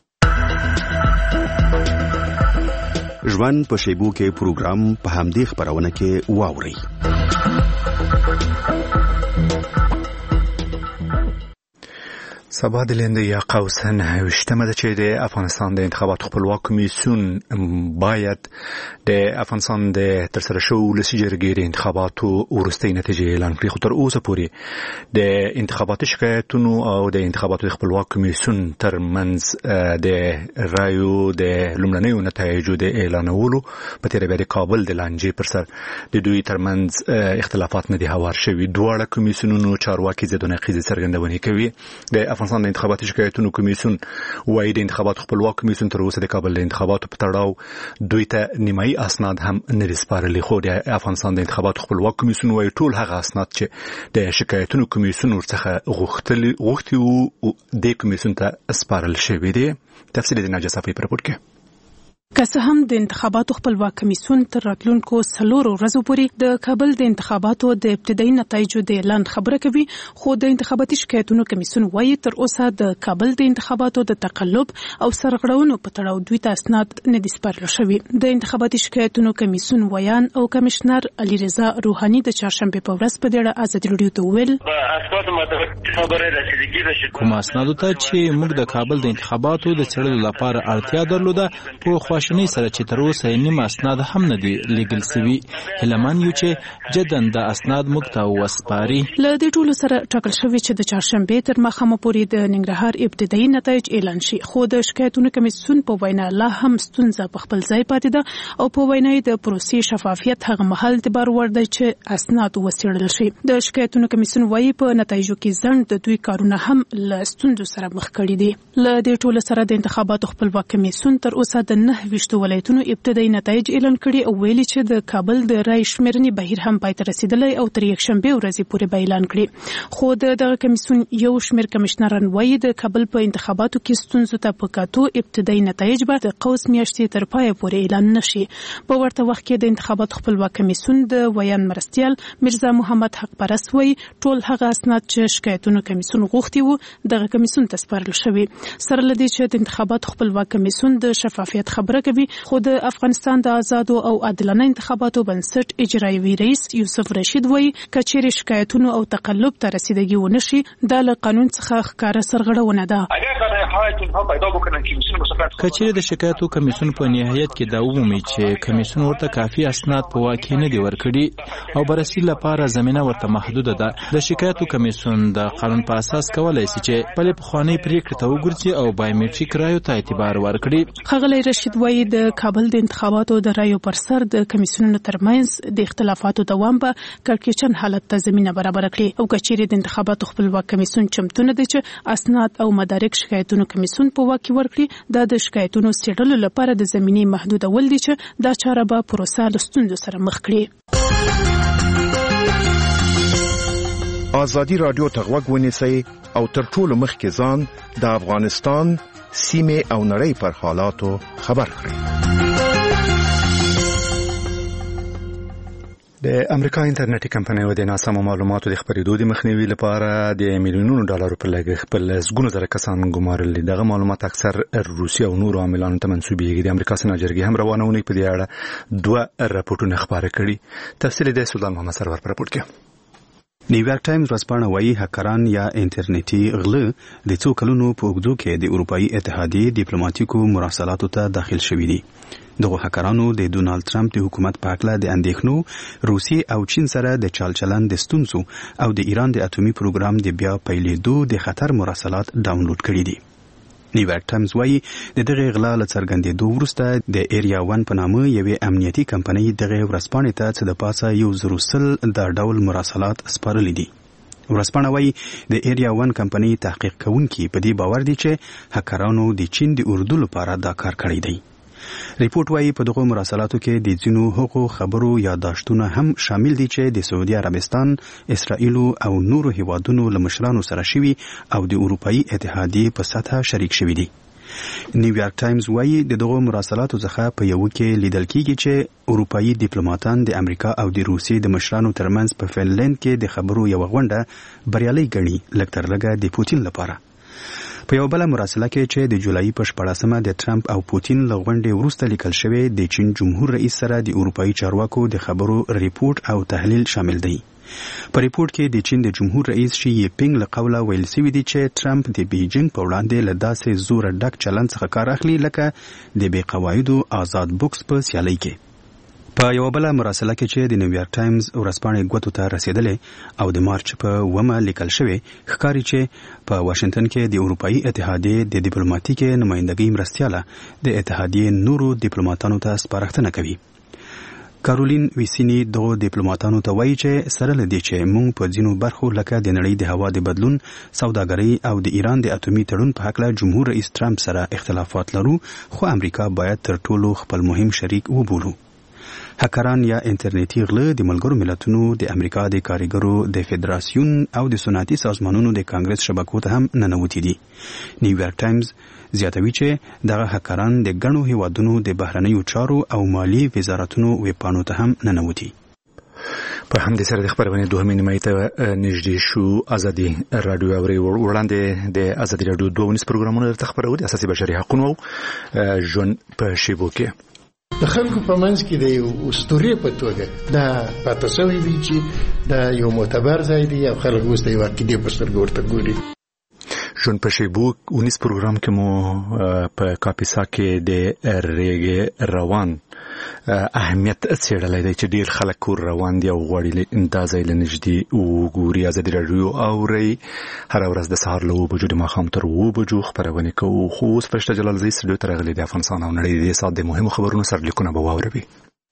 ژوند په شیبو کې پروګرام په همدې خبرونه کې واوري. سبا د لنده یا قوسه 9 ده چې د افغانستان د انتخاباتو خپلواک کمیسیون باید د افغانستان د ترسره شوو ولسي جرګې د انتخاباتو وروستۍ نتیجې اعلان کړي. خو تر اوسه پورې د انتخاباتي شکایتونو او د انتخاباتو د خپلواک کمیسیون ترمنځ د رایو د لومړنیو نتایجو د اعلانولو په تېره بیا د کابل د لانجې پر سر د دوی ترمنځ اختلافات نه دي هوار شوي. دواړه کمیسیونونو چارواکي ضد و نقیض څرګندونې کوي. د افغانستان د انتخاباتي شکایتونو کمیسیون وايي د انتخاباتو خپلواک کمیسیون تر اوسه د کابل د انتخاباتو په تړاو دوی ته نیمایي اسناد هم نه دي سپارلي. خو د افغانستان د انتخاباتو خپلواک کمیسیون وايي ټول هغه اسناد چې د شکایتونو کمیسیون ورڅخه غوښتي وو د کمیسیون ته سپارل شوي دي. تفصیل د ناجیه صافۍ په رپورټ کې. که څه هم د انتخاباتو خپلواک کمیسیون تر راتلونکو 4 ورځو پورې د کابل د انتخاباتو د ابتدایي نتایجو د اعلان خبره کوي، خو د انتخاباتي شکایتونو کمیسیون وايي تر اوسه د کابل د انتخاباتو د تقلب او سرغړونو په تړاو دوی ته اسناد نه دي سپارل شوي. د انتخاباتي شکایتونو کمیسیون ویان او کمشنر علي رضا روحاني د چهارشنبه په ورځ په دې اړه ازادي راډیو ته وویل کوم اسنادو ته چې موږ د کابل د انتخاباتو د څېړلو لپاره اړتیا درلوده په خواشنۍ سره چې تر اوسه نیم اسناد هم نه دي لیږل سوي. هیلهمن یو چې جدن د اسناد موږ ته وسپاري. له دې ټولو سره ټاکل شوی چې د چهارشنبې تر ماښامه پورې د ننګرهار ابتدایي نتایج اعلان شي، خو د شکایتونو کمیسیون په وینا لا هم ستونزه په خپل ځای پاتې ده او په وینا د پروسې شفافیت هغه مهال اعتبار وړ دی چې اسناد وڅېړل شي. د شکایتونو کمیسیون وايي په نتایجو کې ځنډ د دوی کارونه هم له ستونزو سره مخ کړي دي. له دې ټولو سره د انتخاباتو خپلواک کمیسیون تر اوسه د 9 ولایتونو ابتدایي نتایج اعلان کړي او ویلي چې د کابل د رای شمیرنې بهیر هم پای ته رسیدلی او تر یکشنبې ورځې پورې به اعلان کړي. خو دغه کمیسیون یو شمېر کمشنران وايي د کابل په انتخاباتو کې ستونزو ته په کتو ابتدایي نتایج به د قوس میاشتې تر پایه پورې اعلان نشي. په ورته وخت کې د انتخاباتو خپلواک کمیسیون د ویان مرستیال میرزا محمد حق پرست وايي ټول هغه اسناد چې شکایتونو کمیسیون غوښتي وو دغه کمیسیون ته سپارل شوي. سره له دې چې د انتخاباتو خپلواک کمیسیون د شفافیت خبره کوي، خو د افغانستان د آزادو او عادلانه انتخاباتو بنسټ اجرایوي رئیس یوسف رشید وايي کچېرې شکایتونو او تقلب ته رسیدګي ونشي دا له قانون څخه ښکاره سرغړونه ده. کچېرې د شکایتو کمیسیون په نهایت کې دا ومومي چې کمیسیون ورته کافي اسناد په واقع نه دي ورکړي او بررسي لپاره زمينه ورته محدوده ده. د شکایتو کمیسیون د قانون په اساس کولای شي چې خپل پخوانۍ پریکړې ته وګوري او بایومټریک رایو ته اعتبار ورکړي. ښاغلی رشید وايي د کابل د انتخاباتو د رایو پر سر د کمیسیونونو ترمنځ د اختلافاتو دوام به کړکېچن حالت ته زمینه برابر کړي او کچېرې د انتخاباتو خپلواک کمیسیون چمتو نه دی چې اسناد او مدارک شکایتونو کمیسیون په واک کې ورکړي. دا د شکایتونو څېړلو لپاره د زمینې محدودول دي چې دا چاره به پروسه له ستونزو سره مخ کړي. آزادي رادیو ته غوږ ونیسئ او تر ټولو مخکې ځان د افغانستان سیمې او نړۍ پر حالاتو خبر کړئ. د امریکا انټرنیټي کمپنیو د ناسمو معلوماتو د خپرېدو د مخنیوي لپاره د میلیونونو ډالرو په لګښت په لسګونو زره کسان ګمارلي. دغه معلومات اکثر روسي او نورو عاملانو ته منسوبېږي. د امریکا سنا جرګې هم روانه اونۍ په دې اړه 2 راپورټونه خپاره کړي. تفصیل د سلطان محمد سرور پر راپورټ کې. نیویارک ټایمز ورځپاڼه وايي هکران یا انټرنیټي غله د څو کلونو په اوږدو کې د اروپאי اتحادیې ډیپلوماټیکو مراسلاتو ته داخل شوي دي. دغه هکرانو د ډونالد ټرمپ د حکومت په اړه د اندېښنو روسیې او چین سره د چلچلن د ستونزو او د ایران د اټومي پروګرام د بیا پیلېدو د خطر مراسلات ډاونلوډ کړي دي. نیویارک ټایمز وايي د دغه غلا له څرګندېدو وروسته د ایریا 1 په نامه یوې امنیتي کمپنۍ دغه ورځپاڼې ته څه د پاسه 100 د ډول مراسلات سپارلي دي. ورځپاڼه وايي د ایریا 1 کمپنۍ تحقیق کوونکي په دې باور دي چې هکرانو د چین د اردو لپاره دا کار کړی دی. ریپورت وايي په دغه مراسلاتو کې د ځینو هغو خبرو یاداشتونه هم شامل دي چې د سعودي عربستان، اسرائیل او نورو هیوادونو له مشرانو سره شوي او د اروپאי اتحادیې په سطحه شریک شوي دي. نیویارک ټایمز وايي د دغه مراسلاتو څخه په یو کې لیدل کېږي چې اروپאי ډیپلوماټان د امریکا او د روسیې د مشرانو ترمنځ په فنلند کې د خبرو یو غونډه بریالي ګڼي لږ تر لږه د پوتین لپاره. په یو بل مراسله کې چې د جولای په 14مه د ټرمپ او پوتین له غونډې وروسته لیکل شوی د چین جمهور رئیس سره د اروپאי چارواکو د خبرو ریپورت او تحلیل شامل دی. په ریپورت کې د چین د جمهور رئیس شي پینګ له قوله ویل شوی دی چې ټرمپ د بیجینګ په وړاندې له داسې زور ډک چلند څخه کار اخلي لکه د بې قواعدو آزاد بوکس په سیالۍ کې. په یو بل مراسله کې چې د نیویارک ټایمز ورځپاڼې ګوتو ته رسیدلې او د مارچ په 1مه لیکل شوی ښکاري چې په واشنگټن کې د اروپאי اتحادیې د ډیپلوماټیکي نمائندګۍ مرستیاله د اتحادیې نورو ډیپلوماټانو ته سپارښتنه کوي. کارولین ویسینی دغه ډیپلوماټانو ته وایي چې سره لدی چې موږ په ځینو برخو لکه د نړۍ د هوا د بدلون، سوداګرۍ او د ایران د اټومي تړون په حق له جمهور رئیس ټرمپ سره اختلافات لرو، خو امریکا باید تر ټولو خپل مهم شریک وبولو. هکران یا انټرنیټي غله د ملګرو ملتونو، د امریکا د کارګرو د فدراسیون او د صنعتي سازمانونو د کانګرس شبکو ته هم ننوتي دي. نیویارک ټایمز زیاتوي چې دغه هکران د ګڼو هیوادونو د بهرنیو چارو او مالی وزارتونو ویبپاڼو ته هم ننوتي. په همدې سره د خبرونې دوهمې نیمایي ته نږدې شو. ازادي راډیو اوري وړاندې د ازادي راډیو 2 پروګرامونه درته خبرو دي اساسي بشري حقوقو او ژوند په شیبو کې. د خلکو په منځ کې د یو اسطورې په توګه دا پاتې شوی دی چې دا یو معتبر ځای دی او خلک اوس د یو عقیدې په سترګه ورته ګوري. ژوند په شیبو 19 پروګرام کې مو په کاپیسا کې د ریګ روان اهمیت څېړلی دی چې ډېر خلک کور روان دي او غواړي دا ځای له نږدې وګوري. ازادي راډیو اورئ هره ورځ د سهار له 7 بجو د ماښام تر 7 بجو خپرونې کوو. خو اوس فرشته جلالزی سټوډیو ته راغلي د افغانستان او نړۍ د دې ساعت د مهمو خبرونو سرلیکونه به واوروي.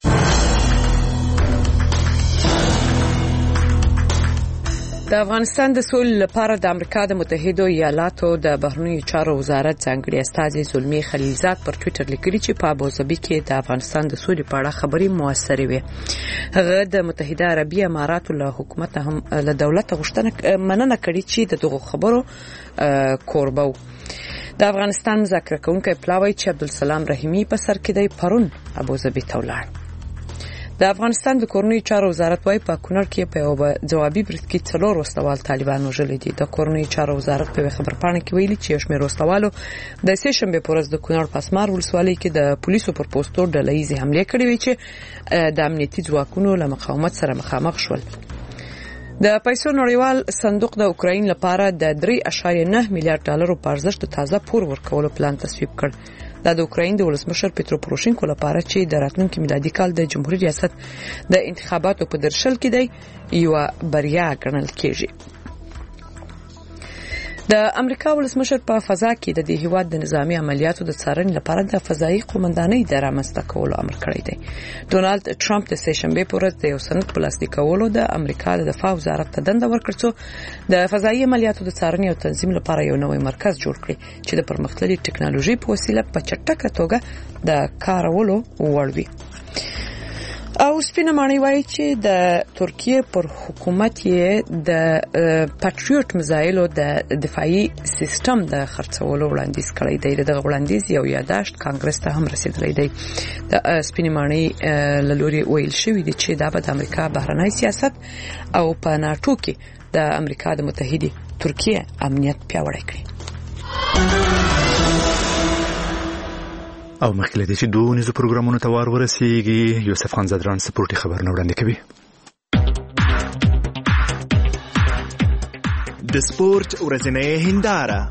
د افغانستان د سولې لپاره د امریکا د متحده ایالاتو د بهرنیو چارو وزارت ځانګړي استازي زلمی خلیلزاد پر ټوئیټر لیکلي چې په ابوظبي کې د افغانستان د سولې په اړه خبري موثرې وي. هغه د متحده عربي اماراتو له حکومت هم له دولت غوښتنه مننه کړې چې دغه خبرو کوربو. د افغانستان مذاکره کوونکی پلاوی چې عبدالسلام رحیمی په سر کې دی پرون ابوظبي ته ولاړ. د افغانستان د کورنیو چارو وزارت وايي په کونړ کې په یو جوابي بریټ کې 4 وسلوال طالبان وژلي دي. د کورنیو چارو وزارت په خبرپاڼه کې ویلي چې شمېر وسلوالو د سې شنبه په ورځ د کونړ پاسمار ولسوالۍ کې د پولیسو پر پوسټو ډلهیزې حمله کړې وي چې د امنیتي ځواکونو له مقاومت سره مخامخ شول. د پیسو نړیوال صندوق د اوکراین لپاره د 3.9 میلیارډ ډالرو په ارزښت د تازه پور ورکولو پلان تصویب کړ. دا د اوکراین د ولسمشر پیترو پوروشینکو لپاره چې د راتلونکي میلادي کال د جمهوریت ریاست د انتخاباتو په درشل کې دی یو بریا ګڼل کېږي. د امریکا ولسمشر په فضا کې د دې هیواد د نظامی عملیاتو د څارنې لپاره د فضایي قومندانۍ د رامنځته کولو امر کړی دی. ډونالد ټرمپ د سې شنبه په ورځ د یو سند په لاسلیک کولو د امریکا د دفاع وزارت ته دنده ورکړه چې د فضایي عملیاتو د څارنې او تنظیم لپاره یو نوی مرکز جوړ کړي چې د پرمختللي ټکنالوژي په وسیله په چټکه توګه د کارولو وړ وي. او سپینه معنی وایي چې د ترکیه پر حکومت یې د پاتریوت میزایلو د دفاعي سیستم د خرڅولو وړاندیز کړی دی. دغه وړاندیز یو یاداشت کانګرس ته هم رسیدلی دی. د سپینه معنی لوري ویل شوی دی چې دا به د امریکا بهرنی سیاست او په ناتو کې د امریکا د متحده ترکیه امنیت پیاوړی کړي. او مخکې لدې چې دوه نيزو پروګرامونو ته وار ورسیږي یوسف خان زدران سپورټي خبرونه وړاندې کوي. د سپورت ورځنۍ هنداره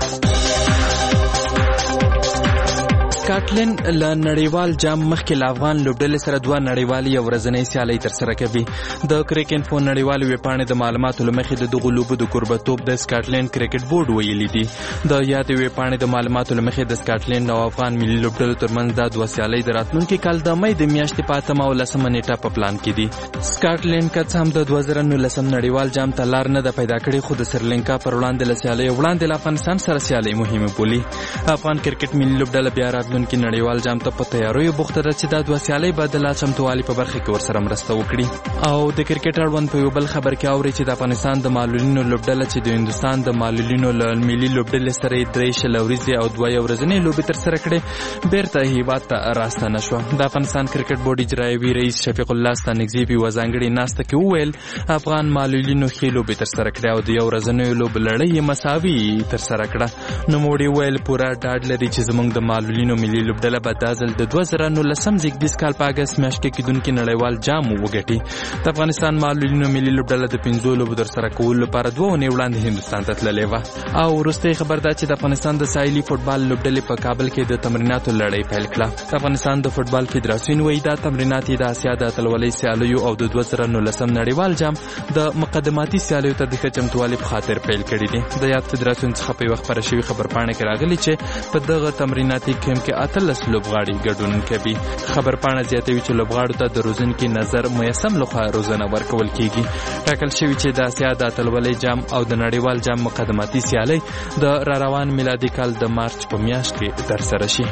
سکاټلند له نړیوال جام مخکې له افغان لوبډلې سره دوه نړیوالې او ورځنۍ سیالۍ ترسره کوي. د کرکټ انفو نړیوال ویبپاڼې د معلوماتو له مخې د دغو لوبو د کوربه‌توب د سکاټلند کرکټ بورډ ویلي دي. د یاد ویبپاڼې د معلوماتو له مخې د سکاټلند او افغان ملي لوبډلو ترمنځ د دوه سیالۍ د راتلونکي کال د مې د میاشتې په 8 او 10 نیټه په پلان کې دي. سکاټلند که هم د 2019 نړیوال جام ته لار نه ده پیدا کړې خو د سریلانکا پر وړاندې له سیالۍ وړاندې له افغانستان سره سیالۍ مهمه بولي. افغان کرکټ ملي لوبډله بیا راتلونکي نړیوال جام ته په تیاریو بوخته ده چې د دوه سیالۍ بدله چمتووالي په برخه کې ورسره مرسته وکړي. او د کرکټ اړوند په یو بل خبر کې اوري چې د افغانستان د معلولینو لوبډله چې د هندستان د معلولینو ملي لوبډلې سره 3 شلوريزي او 2 ورځنۍ لوبې ترسره کړې بیرته هیواد ته راستنه شو. د افغانستان کرکټ بورډ اجرایوي رئیس شفیق الله ستانکزی په وزنګړي ناسته کې وویل افغان معلولینو ښې لوبې ترسره کړې او د یو ورځنۍ لوب لړۍ مساوي ترسره کړه. نو موږ ویل پورا ډاډ لري چې زموږ د معلولینو ملي لوبډله به د ځل د 2019 زیږدیز کال په اگست میاشت کې کېدونکي نړیوال جام وګټي. د افغانستان معلولینو ملي لوبډله د 5 لوبو ترسره کولو لپاره 2 اونۍ وړاندې هندستان ته تللې وه. او وروستۍ خبر دا چې د افغانستان د ساحلي فوټبال لوبډلې په کابل کې د تمریناتو لړۍ پیل کړه. د افغانستان د فوټبال فدراسیون وایي دا تمرینات د اسیا د اتلولۍ سیالیو او د 2019 نړیوال جام د مقدماتي سیالیو ته د چمتووالي په خاطر پیل کړي دي. د یاد فدراسیون څخه په وخت پر شوی خبرپاڼه کې راغلي چې په دغه تمریناتي کیمپ کې 18 لوبغاړي ګډون کوي. خبرپاڼه زیاتوي چې لوبغاړو ته د روزنکي نظر میسم لخوا روزنه ورکول کیږي. ټاکل شوی چې د اسیا د اتلولۍ جام او د نړیوال جام مقدماتي سیالۍ د راروان میلادي کال د مارچ په میاشت کې ترسره شي.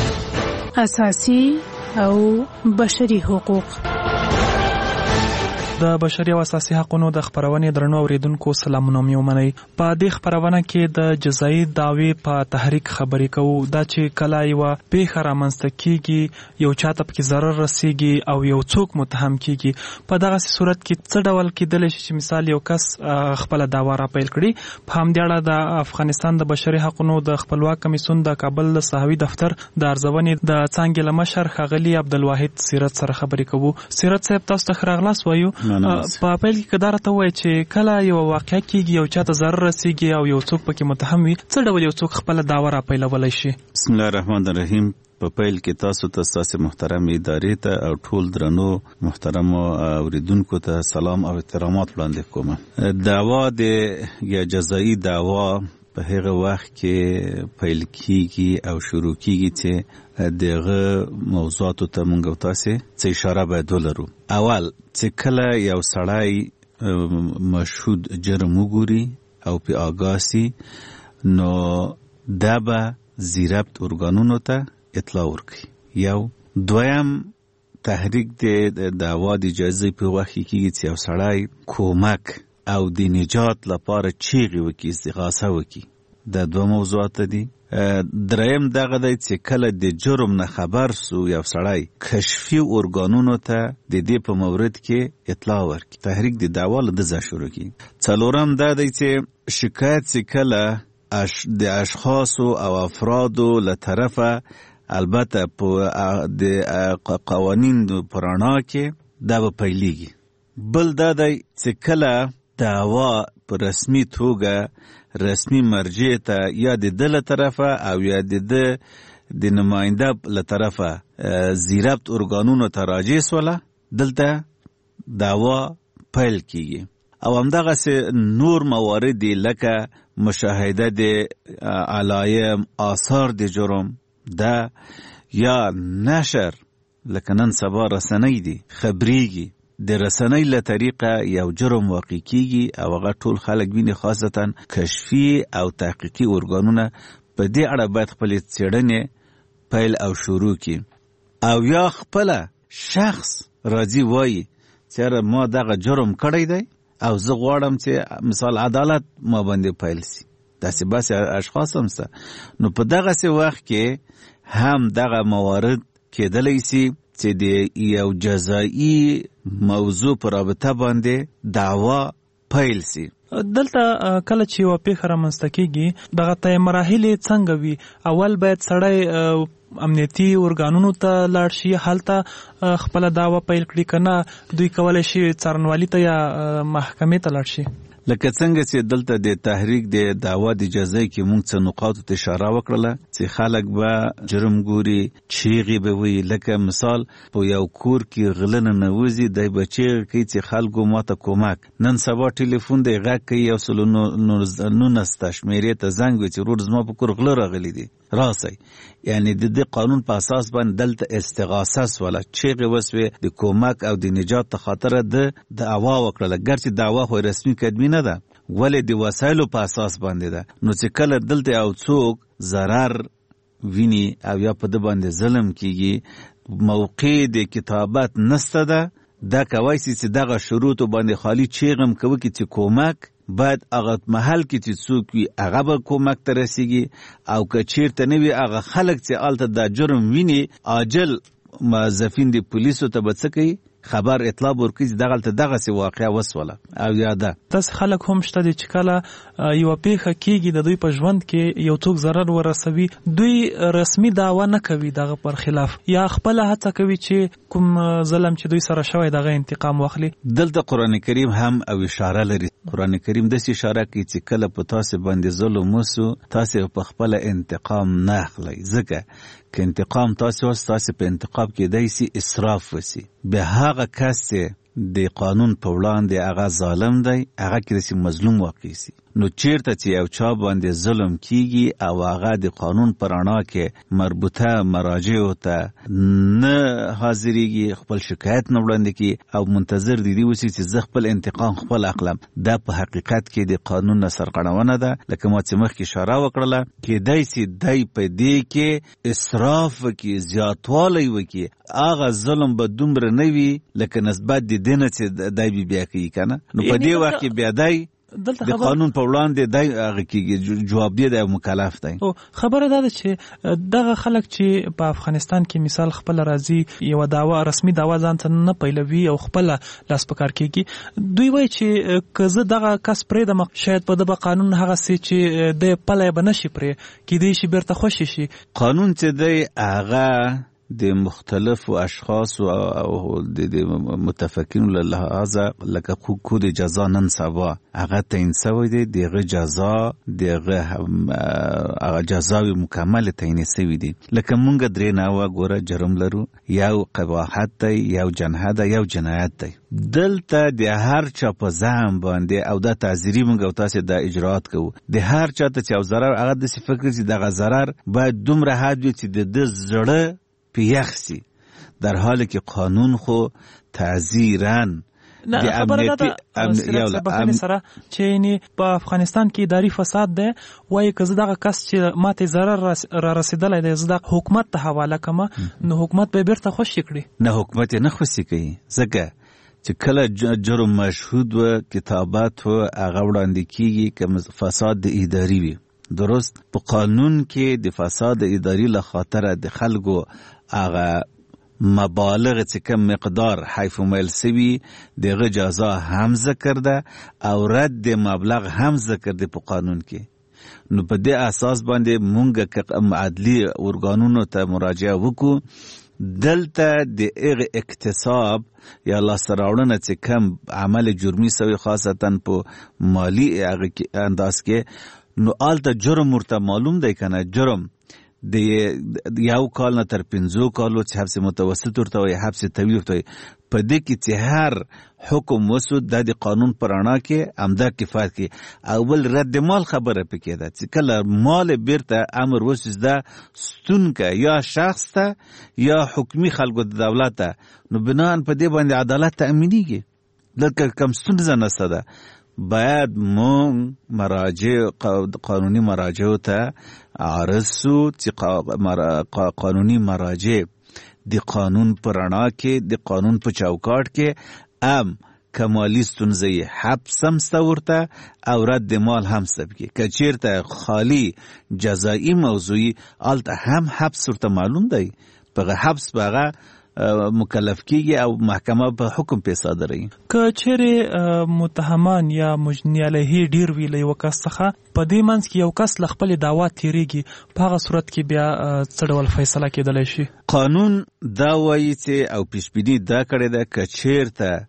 اساسي او بشري حقوق د بشري او اساسي حقوقو د خبرونې درنو اوریدونکو سلامونه مې ومنئ. په دې خبرونه کې د جزایي دعوې په تحریک خبرې کوو. دا چې کله یوه پیښه رامنځته کیږي، یو چاته پکې ضرر رسیږي او یو څوک متهم کیږي، په دغسې صورت کې څه ډول کیدلی شي چې مثال یو کس خپله دعوا راپیل کړي. په همدې اړه د افغانستان د بشري حقوقو د خپلواک کمیسیون د کابل د صحوي دفتر د ارزونې د څانګې له مشر ښاغلي عبدالواحد سیرت سره خبرې کوو. سیرت صاحب، تاسو ته ښه راغلاست وایو. په پیل کې که دا راته ووایي چې کله یوه واقعه کېږي، یو چاته ضرر رسیږي او یو څوک پکې متهم وي، څه ډول یو څوک خپله دعوه راپیلولی شي؟ بسم الله الرحمن الرحیم. په پیل کې تاسو ته ستاسو محترم ادارې ته او ټول درنو محترمو اوریدونکو ته سلام او احترامات وړاندې کوم. دعوا د یا جزایي دعوا په هغه وخت کې پیل کیږي او شروع کیږي چې دغه موضوعاتو ته مونږ او تاسو څه اشاره باید ولرو. اول چې کله یو سړی مشهود جرم وګوري او په آگاهی نو دا به زیربط ارګانونو ته اطلاع ورکړي. یو دویم تحریک د دعوا د اجازه په وخت کې چې یو سړی کومک او د نجات لپاره چیغې وکړي، استغاثه وکړي. دا دوه موضوعات دي. دریم دغه دی چې کله د جرم نه خبر سو یو سړی کشفي ارګانونو ته د دې په مورد کې اطلاع ورکړي، تحریک د دعوا له دځه شروع کړي. څلورم دا دی چې شکایت چې کله د اشخاصو او افرادو له طرفه البته په د قوانین په رڼا کې دا به پیلېږي. بل دا دی چې کله دعوا په رسمي توګه رسمي مرجع ته یا د ده له طرفه او یا د نماینده له طرفه زیربط ارګانونو ته راجع سوله، دلته دعوا پیل کیږي. او همدغسې نور موارد لکه مشاهده د علایم، آثار د جرم، دا یا نشر لکه نن سبا رسنۍ دي خبریږي، د رسنۍ له طریقه یو جرم واقع کیږي او هغه ټول خلک ویني، خاصتا کشفي او تحقیقي ارګانونه په دې اړه باید خپل څېړنې پیل او شروع کړي. او یا خپل شخص راځي وایي چې ما دغه جرم کړی دی او زه غواړم چې مثال عدالت ما باندې پیل سي. داسې باسې اشخاص هم سته. نو په دغسې وخت کې هم دغه موارد کېدلی سي چې د یو جزایي موضوع پر رابطه باندې دعوا پیل سي. دلته کله چې یوه پیښه رامنځته کېږي، دغه ته مراحلې څنګه وي؟ اول باید سړی امنیتي ارګانونو ته لاړ شي، هلته خپله دعوا پیل کړي، که نه دوی کولی شي څارنوالي ته یا محکمې ته لاړ شي؟ لکه څنګه چې دلته د تحریک د دعوا د جزای کې مونږ څه نقاطو ته اشاره وکړله چې خلک به جرم ګوري، چیغې به وي. لکه مثال په یو کور کې غله ننوځي، دی به چیغې کوي چې خلکو ماته کومک. نن سبا ټلیفون دی غږ کوي، 119 شمیرې ته زنګ وي چې ورور زما په کور غله راغلي دي، راسئ. یعنی د دې قانون په اساس باندې دلته استغاثه سوله، چیغې وسوې د کومک او د نجات ته خاطره د دعوا وکړله. ګرچې دعوا خو رسمي کدمي نه ده، ولې د وسایلو په اساس باندې ده. نو چې کله دلته یو څوک ضرر ویني او یا په ده باندې ظلم کیږي، موقع د کتابت نسته ده، دا کوای سي چې دغه شروطو باندې خالی چیغم کوي چې کومک باید هغه محل کې چې څوک وي هغه به کومک ته رسیږي، او که چیرته نه وي هغه خلک چې هلته دا جرم ویني عاجل موظفین د پولیسو ته به څه کوي، خبر اطلاع ورکړي چې دغلته دغسې واقعه وسوله او یا ده. داسې خلک هم شته دي چې کله یوه پیښه کېږي د دوی په ژوند کې یو څوک ضرر ورسوي، دوی رسمي دعوا نه کوي دغه پر خلاف، یا خپله هڅه کوي چې کوم ظلم چې دوی سره شوی دغه انتقام واخلي. دلته قرآن کریم هم او اشاره لري. قرآن کریم داسې اشاره کوي چې کله په تاسې باندې ظلم وسو، تاسې په خپله انتقام نه اخلئ، ځکه که انتقام تاسې وس، تاسې په انتقام کېدی سي اسراف وسي. به هغه کس چې د قانون په وړاندې هغه ظالم دی، هغه کې داسې مظلوم واقع سي. نو چیرته چې یو چا باندې ظلم کیږي او هغه د قانون پر رڼا کې مربوطه مراجعو ته نه حاضرېږي، خپل شکایت نه وړاندې کوي او منتظر دي اوسي چې زه خپل انتقام خپل اخلم، دا په حقیقت کې د قانون نه سرغړونه ده. لکه ما چې مخکې اشاره وکړله، کېدای سي دی په دې کې اسراف وکړي، زیاتوالی وکړي، هغه ظلم به دومره نه وي لکه نسبت د دې نه چې دی بیا کوي که نه. نو په دې وخت کې بیا دی د قانون په وړاندې دی هغه کېږي جوابدې دی او مکلف دی. خبره دا ده چې دغه خلک چې په افغانستان کې مثال خپل راځي یو دعوا رسمي دعوا ځان ته نه پیلوي او خپل لاس په کار کېږي، دوی وایي چې که زه دغه کس پرېږدم شاید په دغه قانون هغه سي چې د پلی به نشي پرې کېدای شي بیرته خوشي شي. قانون چې دی هغه د مختلفو اشخاصو او د متفقینو له لحاظه لکه کود جزا نن سبا هغه تعیین شوی دی، دغه جزا هغه جزاوی مکمل تعیین شوی دی. لکه مونږ درې نوعه ګوره جرم لرو، یو قباحت دی، یو جنحه دی، یو جنایت دی. دلته د هر چا په ذهن باندې او دا تعذیري مونږ او تاسې دا اجراعات کوو، د هر چا ته چې یو ضرر هغه داسې فکر چې دغه ضرر باید دومره حد وي چې د ده زړه پیخ سی، در حالی که قانون خو تعذیرن نه خبره ده سره سره چې یعنی په افغانستان کې اداري فساد ده، وایي که زه دغه کس چې ماته ضرر را رسیدلی دی زه د حکومت ته حواله کړم نو حکومت به بیرته خوشي کړي. نه حکومت یې نه خوشي کوي، ځکه چې کله جرم مشهود و کتابت و هغه وړاندې کېږي که فساد د اداري وي. درست په قانون کې د فساد اداري له خاطره د خلکو هغه مبالغ چې کم مقدار حیف و میل سوي دغه جزا هم ذکر ده او رد مبلغ هم ذکر ده په قانون کې. نو په دې اساس باندې مونږ که عدلي ارګانونو ته مراجعه وکړو، دلته د هغه اکتساب یا لاسته راوړنه چې کم عمل جرمي سوي خاصتا په مالی هغه انداز کې، نو آلته جرم ورته معلوم دی که نه. جرم د یو کال نه تر 5 کالو چې حبس متوسط ورته وایي، حبس طویل ورته وایي. په دې کې چې هر حکم وسو د قانون پر رڼا کې همدا کفایت کوي. اول رد مال خبره پکې ده چې کله مال بیرته امر وسوس ده ستون که یا شخص ته یا حکومي خلکو د دولت ته، نو بناً په دې باندې عدالت تأمینیږي. دلته کم ستونزه نشته ده. باید مونږ مراجع قانوني مراجعو ته عرض سو چې قانوني مراجع د قانون په رڼا کې د قانون په چوکاټ کې کمالي ستونزه حبس هم سته ورته او رد مال هم سته کې. که چیرته خالی جزایي موضوعي هلته هم حبس ورته معلوم دی، په حبس به هغه مکلف کیږي او محکمه په حکم په صادروي. که چیرې متهمان یا مجني علیه ډیر وی له یو کس څخه په دې منځ کې یو کس له خپل دعوا تیریږي، په هغه صورت کې بیا څه ډول فیصله کېدلی شي؟ قانون دا وایي چې او پیشبیني دا کړې ده که چیرته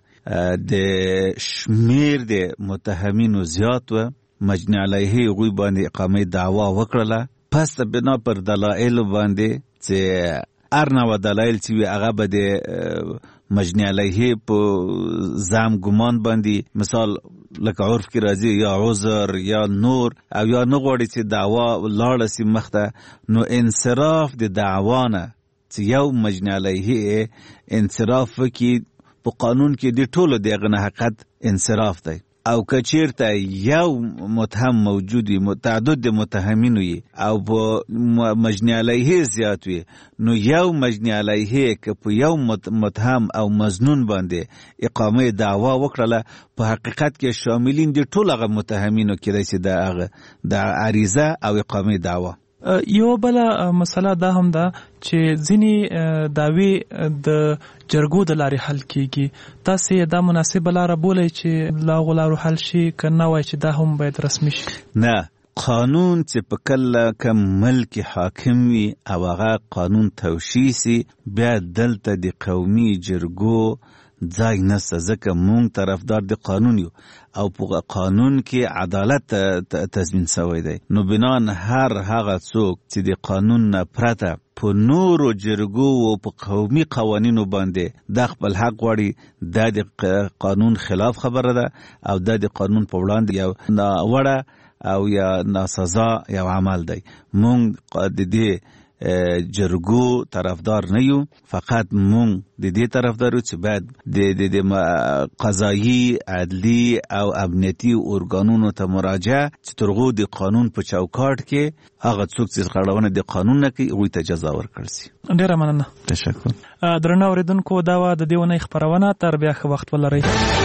د شمیر د متهمینو زیات و، مجني علیه هغوی باندې اقامه دعوا وکړله، پس بنا پر دلایل باندې چې هر نوع دلایل چې وي هغه به د مجني علیه په ځام ګمان باندې، مثال لکه عرف کې راځي یا عذر یا نور، او یا نه غواړي چې دعوا لاړه سي مخته، نو انصراف د دعوا نه چې یو مجني علیه انصراف وکړي په قانون کې د ټولو دغه نه حقیقت انصراف دی. او که چیرته یو متهم موجود وي، متعدد د متهمین وي او په مجني علیه زیات وي، نو یو مجني علیه که په یو متهم او مظنون باندې اقامه دعوا وکړله، په حقیقت کې شاملین د ټول هغه متهمینو کېدای شي د عریضه او اقامه دعوا. یو بل مسله دا هم ده چې ځینې دعوی د جرګو د لارې حل کیږي، تاسې دا مناسبه لاره بولئ چې لا غلارو حل شي که نه وای چې دا هم باید رسمي شي؟ نه، قانون چې په کله کم ملک حاکم وي او هغه قانون توشیح سي، بیا دلته د قومي جرګو ځای نشته، ځکه مونږ طرفدار د قانون یو او په قانون کې عدالت تضمین شوی دی. نو بنان هر هغه څوک چې د قانون نه پرته په نورو جرګو او په قومي قوانینو باندې د خپل حق غواړي د قانون خلاف خبره ده او د قانون په وړاندې یو ناوړه او یا ناسزا یو عمل دی. مونږ د دې جرګو طرفدار نه یو، فقط مونږ د دې طرفدار یو چې باید د قضایي، عدلي او امنیتي ارګانونو ته مراجعه چې ترغو د قانون په چوکاټ کې هغه څوک چې غړونه د قانون نه کوي هغوی ته جزا ورکړل شي. ډیره مننه. تشکر. درنو اوریدونکو، دا و د دې ونې خبرونه. تر بیا ښه وخت ولرئ.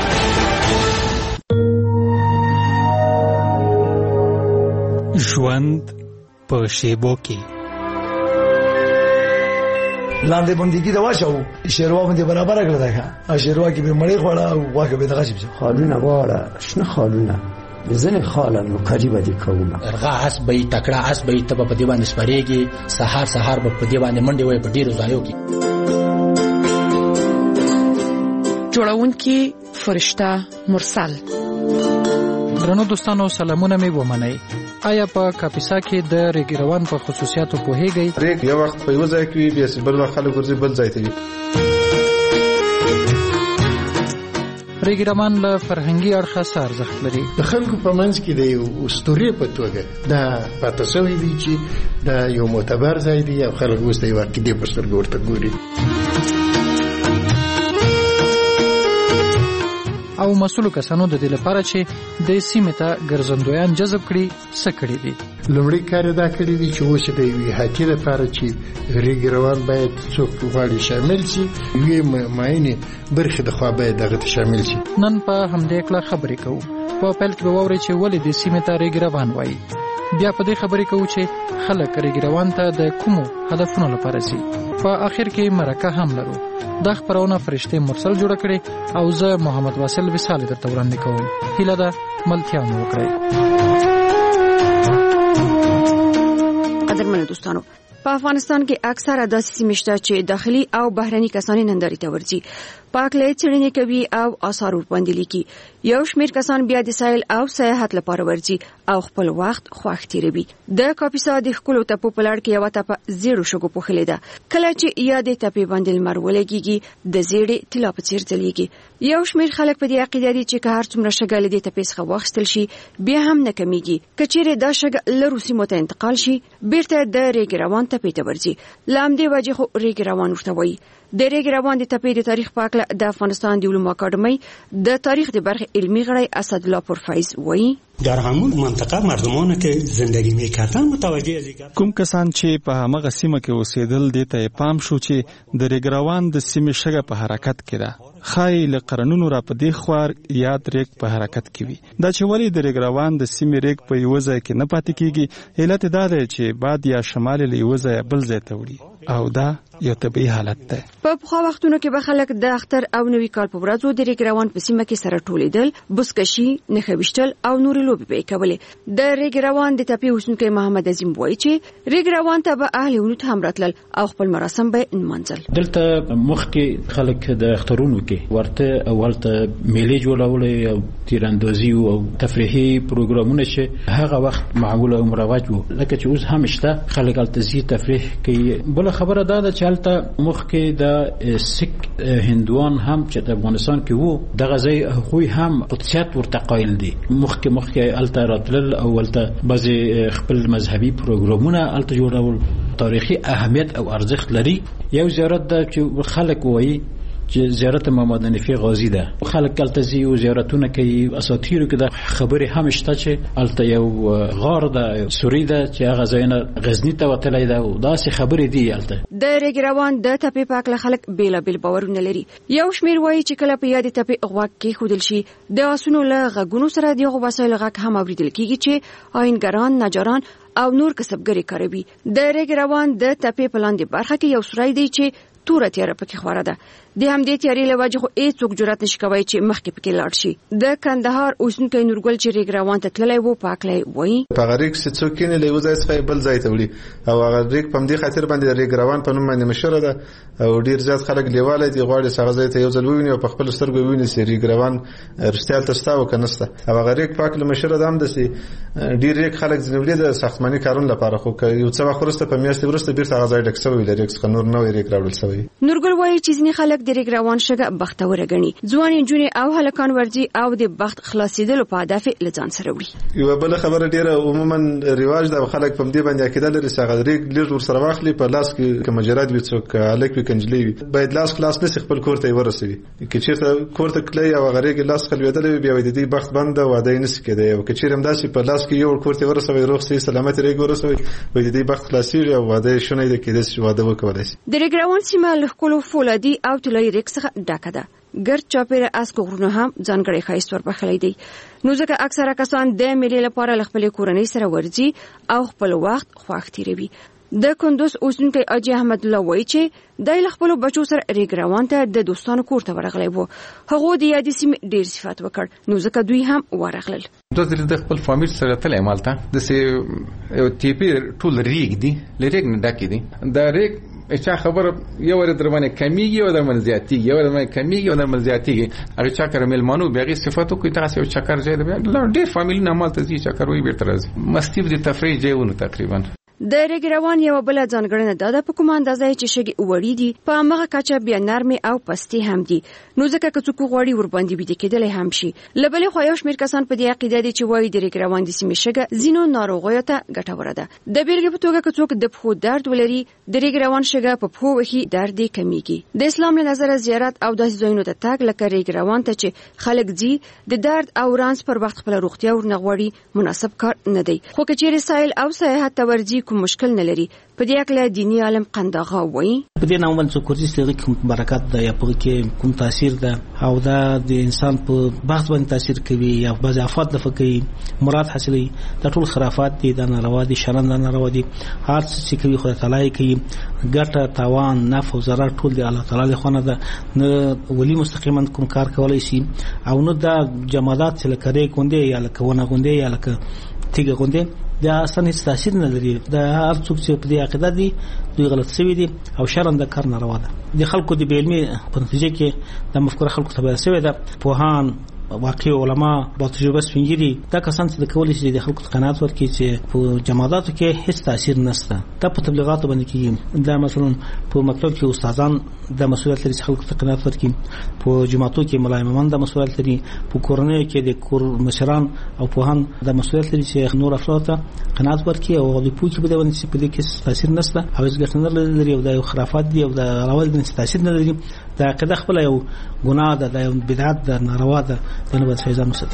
ژوند په شیبو کې لاندې بندګي دا واچو شیروا باندې برابر کړل دا شیروا کې به مړی خوړه او واګه به دغه شي خالونه واړه شنه خالونه ځنه خالن نو قریبه دي کومه ارغا حسبې تکړه حسبې ته په دې باندې سپریږي سحر په دې باندې منډي وای په ډیرو ځایو کې. جوړونکي فرشته مرسل. درنو دوستانو، سلامونه مې ومنئ. آیا په کاپیسا کې د ریګروان په خصوصیاتو پوهیږئ؟ ریګ یو وخت په یو ځای کې بیا بل وخت خلک ورځي بل ځای ته وي. ریګروان له فرهنګي اړخه څه ارزښت لري؟ د خلکو په منځ کې د یو اسطورې په توګه دا پاتې شوی دی چې دا یو معتبر ځای دی او خلک اوس د یو عقیدې په سترګو ورته ګوري. او مسؤلو کسانو د دې لپاره چې د سیمې ته ګرځندویان جذب کړي څه کړي دي؟ لومړی کار دا کړی دی چې اوس د یوې احاطې لپاره چې ریګروان باید څوک غواړي شامل شي، یوې معینې برخې د خوا باید دغه ته شامل شي. نن په همدې کله خبرې کوو. په پیل کې به واورئ چې ولې د سیمې ته ریګروان وایي. بیا په دې خبرې کوو چې خلک ریګروان ته د کومو هدفونو لپاره ځي. په آخر کې مرکه هم لرو. دا خبرونه فرشته مرسل جوړ کړي او زه محمد واصل وصال درته وړاندې کوم. هیله ده ملتیا مو وکړئ. قدرمنو دوستانو، په افغانستان کې اکثره داسې سیمې شته چې داخلي او بهرني کسان نندارې ته ورځي، پاکلې څېړنې کوي او آثار ورباندې لیکي. یو شمېر کسان بیا د سایل او سیاحت لپاره ورځي او خپل وخت خوښ تیروي. د کاپیسا د ښکلو تپو په لړ کې یوه تپه زیړو شګو پوښلې ده. کله چې یادې تپې باندې لمر ولګېږي د زیړې طلا په څېر ځلېږي. یو شمېر خلک په دې عقیده دي چې که هر څومره شګه له دې تپې څخه واخیستل شي بیا هم نه کمیږي. که چیرې دا شګه لرو سیمو ته انتقال شي بیرته د ریګروان تپې ته ورځي. له همدې وجې خو ریګروان ورته وایي. د ریګروان د تپې د تاریخ په اړه د افغانستان د علومو اکاډمۍ د تاریخ د برخې علمی غړی اسدالله پرفایز وایي در همون منطقه مردمانی که زندگی میکردن متوجه ازیګر کوم کسان چې په هغه سیمه کې اوسېدل دي ته پام شو چې د ریګروان د سیمې شګه په حرکت کې ده. خای له قرنونو را په دې خوار یاد ریګ په حرکت کې وي. دا چې ولې د ریګروان د سیمې ریګ په یو ځای کې نه پاتې کیږي، علت دا دی چې باد یا شمال له یو ځای بل ځای ته وړي او دا یو طبيعي حالت ده. په پخوا وختونو کې به خلک د اختر او نوي کال په ورځو د ریګروان په سیمه کې سره ټولیدل، بوسکشي، نښویشتل او نور لوبې به کولې. د ریګروان د تپې اوسونکی محمد عظیم وایي چې ریګروان ته به اهل ونوت هم راتلل او خپل مراسم به نمانځل. دلته مخکې خلک د اخترونو کې ورته او ولته میلې جوړولې او تیراندازي او تفریحي پروګرامونه چې هغه وخت معمول او مروج وو، لکه چې اوس هم شته. خلک التزي تفریح کوي. بل خبره دا ده چې هلته مخکې د سیک هندوان هم چې د افغانستان کې وو دغه ځای هغوی هم قدسیت ورته قایل دي. مخکې هلته راتلل او هلته بعضې خپل مذهبي پروګرامونه هلته جوړول تاریخي اهمیت او ارزښت لري. یو زیارت ده چې خلک وایي چې زیارت محمد حنیفي غازی ده. خلک هلته ځي او زیارتونه کوي. اساطیرو کې د خبرې هم شته چې هلته یو غار ده سوري ده چې هغه ځایونه غزني ته وتلی ده او داسې خبرې دي هلته. د ریګروان د تپې په هکله خلک بېلابېل باورونه لري. یو شمېر وایي چې کله په یادې تپې غوږ کېښودل شي د آسونو له غږونو سره د هغو وسایلو غږ هم اورېدل کېږي چې آهنګران، نجاران او نور کسبګرې کاروي. د ریګروان د تپې په لاندې برخه کې یو سوری دی چې توره تیاره پکې خوره ده. د همدې تیارې له وجې خو هیڅوک جرأت نشي کوي چې مخکې پکې لاړ شي. د کندهار اوسېدونکی نورګل چې ریګ روان ته تللی و پاکلی وایي په هغه ریګ چې څوک کینې له یو ځای څخه بل ځای ته وړي او هغه ریګ په همدې خاطر باندې ریګ روان په نوم باندې مشهوره ده او ډېر زیات خلک لیواله دي غواړي هغه ځای ته یو ځل وویني او په خپل سترګو وویني چې ریګ روان رښتیا هلته شته او که نشته. او هغه ریګ پاک له مشهوره ده همداسې ډېر ریګ خلک ځینې وړي د ساختماني کارونو لپاره خو که یو څه وخت وروسته په میاشتې وروسته بېرته هغه ځای ډک شوی له ریګ څخه نور نوی ریګ راوړل شوی. نورګل وایي چې ځینې خلک د ریګ روان شګه بختوره ګڼي. ځوانې نجونې او هلکان ورځي او د بخت خلاصېدلو په هدف له ځان سره وړي. یوه بله خبره ډېره عموما رواج ده او خلک په همدې باندې عقیده لري چې هغه ریګ لږ ورسره واخلي په لاس کې که مجرد وي څوک هلک وي که نجلۍ وي باید لاس خلاص نشي خپل کور ته یې ورسوي. که چېرته کور ته تللی او هغه ریګ لاس څخه لوېدلی وي بیا وایي د دې بخت بند ده واده یې نشي کېدی. او که چېرې همداسې په لاس کې یو کور ته یې ورسوي روغ صحیح سلامت ریګ ورسوي وایي د دې بخت خلاصېږي او واده یې شونی دی کېدای شي واده وکولی شي. د ریګ روان سیمه له ښکلو فولادي او طلایي ریګ څخه ډکه ده. ګرد چاپیره اسکو غرونه هم ځانګړی ښایست وربخلی دی. نو ځکه اکثره کسان د میلې لپاره له خپلې کورنۍ سره ورځي او خپل وخت خوښ تیروي. د کندوز اوسېدونکی اجي احمد الله وایي چې دی له خپلو بچو سره ریګ روان ته د دوستانو کور ته ورغلی و. هغو د یادې سیمې ډېر صفت وکړ نو ځکه دوی هم ورغلل. دوه ځلې د خپل فامیل سره تللی مالته داسې یو تیپې ټول ریګ دي له ریګ نه ډکې دي. دا ریګ چا خبره یو ور در باندې کمیږي او در باندې زیاتیږي یو در باندې کمیږي او در باندې زیاتیږي. هغه چا کړه ملمانو بیا صفاتو کوي تاسو یو چکر ځای دی ډېر فامیل نه مالته ځي چکر وي بیرته راځي مستیب د تفریح ځایونه تقریبا. د ریګ روان یو بل ځانګړنه ده په کومه اندازه چې شګې وړي دي په هغه کچه بیا نرمې او پستې هم دي نو ځکه که څوک غواړي ورباندې ویده کېدلی هم شي. له بلې خوا یو شمېر کسان په دې عقیده دي چې وایي د ریګ روان د سیمې شګه ځینو ناروغیو ته ګټوره ده. د بیلګې په توګه که څوک د پښو درد ولري د ریګ روان شګه په پښو وهي درد یې کمیږي. د اسلام له نظره زیارت او داسې ځایونو ته تګ لکه ریګ روان ته چې خلک ځي د درد او رانځ پر وخت خپله روغتیا ورنه غواړي مناسب کار نه دی. خو که چیرې سایل او سیاحت ته ورځي کوم مشکل نه لري. په دې اړه دیني عالم قندغه وایي په دې نومل څو کورسي لري کوم برکات ده یا په کې کوم تاثیر ده او دا د انسان په بخت باندې تاثیر کوي یا بعض افات د فکري مراد حاصلي دا ټول خرافات دي دا ناروا دي شرم دا ناروا دي هر څه کوي خدای تعالی کوي ګټه تاوان نفع او ضرر ټول دی الله تعالی له خونه ده نه ولی مستقیما کوم کار کولای شي او نو دا جماعات چې لکه کوندې یا لکه ونه کوندې یا لکه تیګه کوندې دا اصلا هیڅ تاثیر نه لري. دا هر څوک چې په دې عقیده دي دوی غلط شوي دي او شرم د کار ناروا ده. د خلکو د علمي په نتیجه کې د مفکوره خلکو ته شوی ده پوهان واقعي علما با تجربه سپینګری دا کسان چې د کولای شي د خلکو قناعت ورکړي چې په جماعاتو کې هیڅ تاثیر نشته. دا په تبلیغاتو باندې کېږي. دا مثلا په مکتب کې استادان د مسؤلیت لري چې خلکو ته قناعت ورکړي. په جماعتو کې ملایمان د مسؤلیت لري. په کورنۍ کې د کور مشران او پوهان د مسؤلیت لري چې نور افراد ته قناعت ورکړي او د پوهې په دونه چې په دې کې تاثیر نشته او هیڅ ګټه نه لري او دا یو خرافات دي او د راول د تاثیر نه لري. دا عقیده خپل یو ګناه ده د بدعت ده ناروا ده دنه باید فیضان وساتي.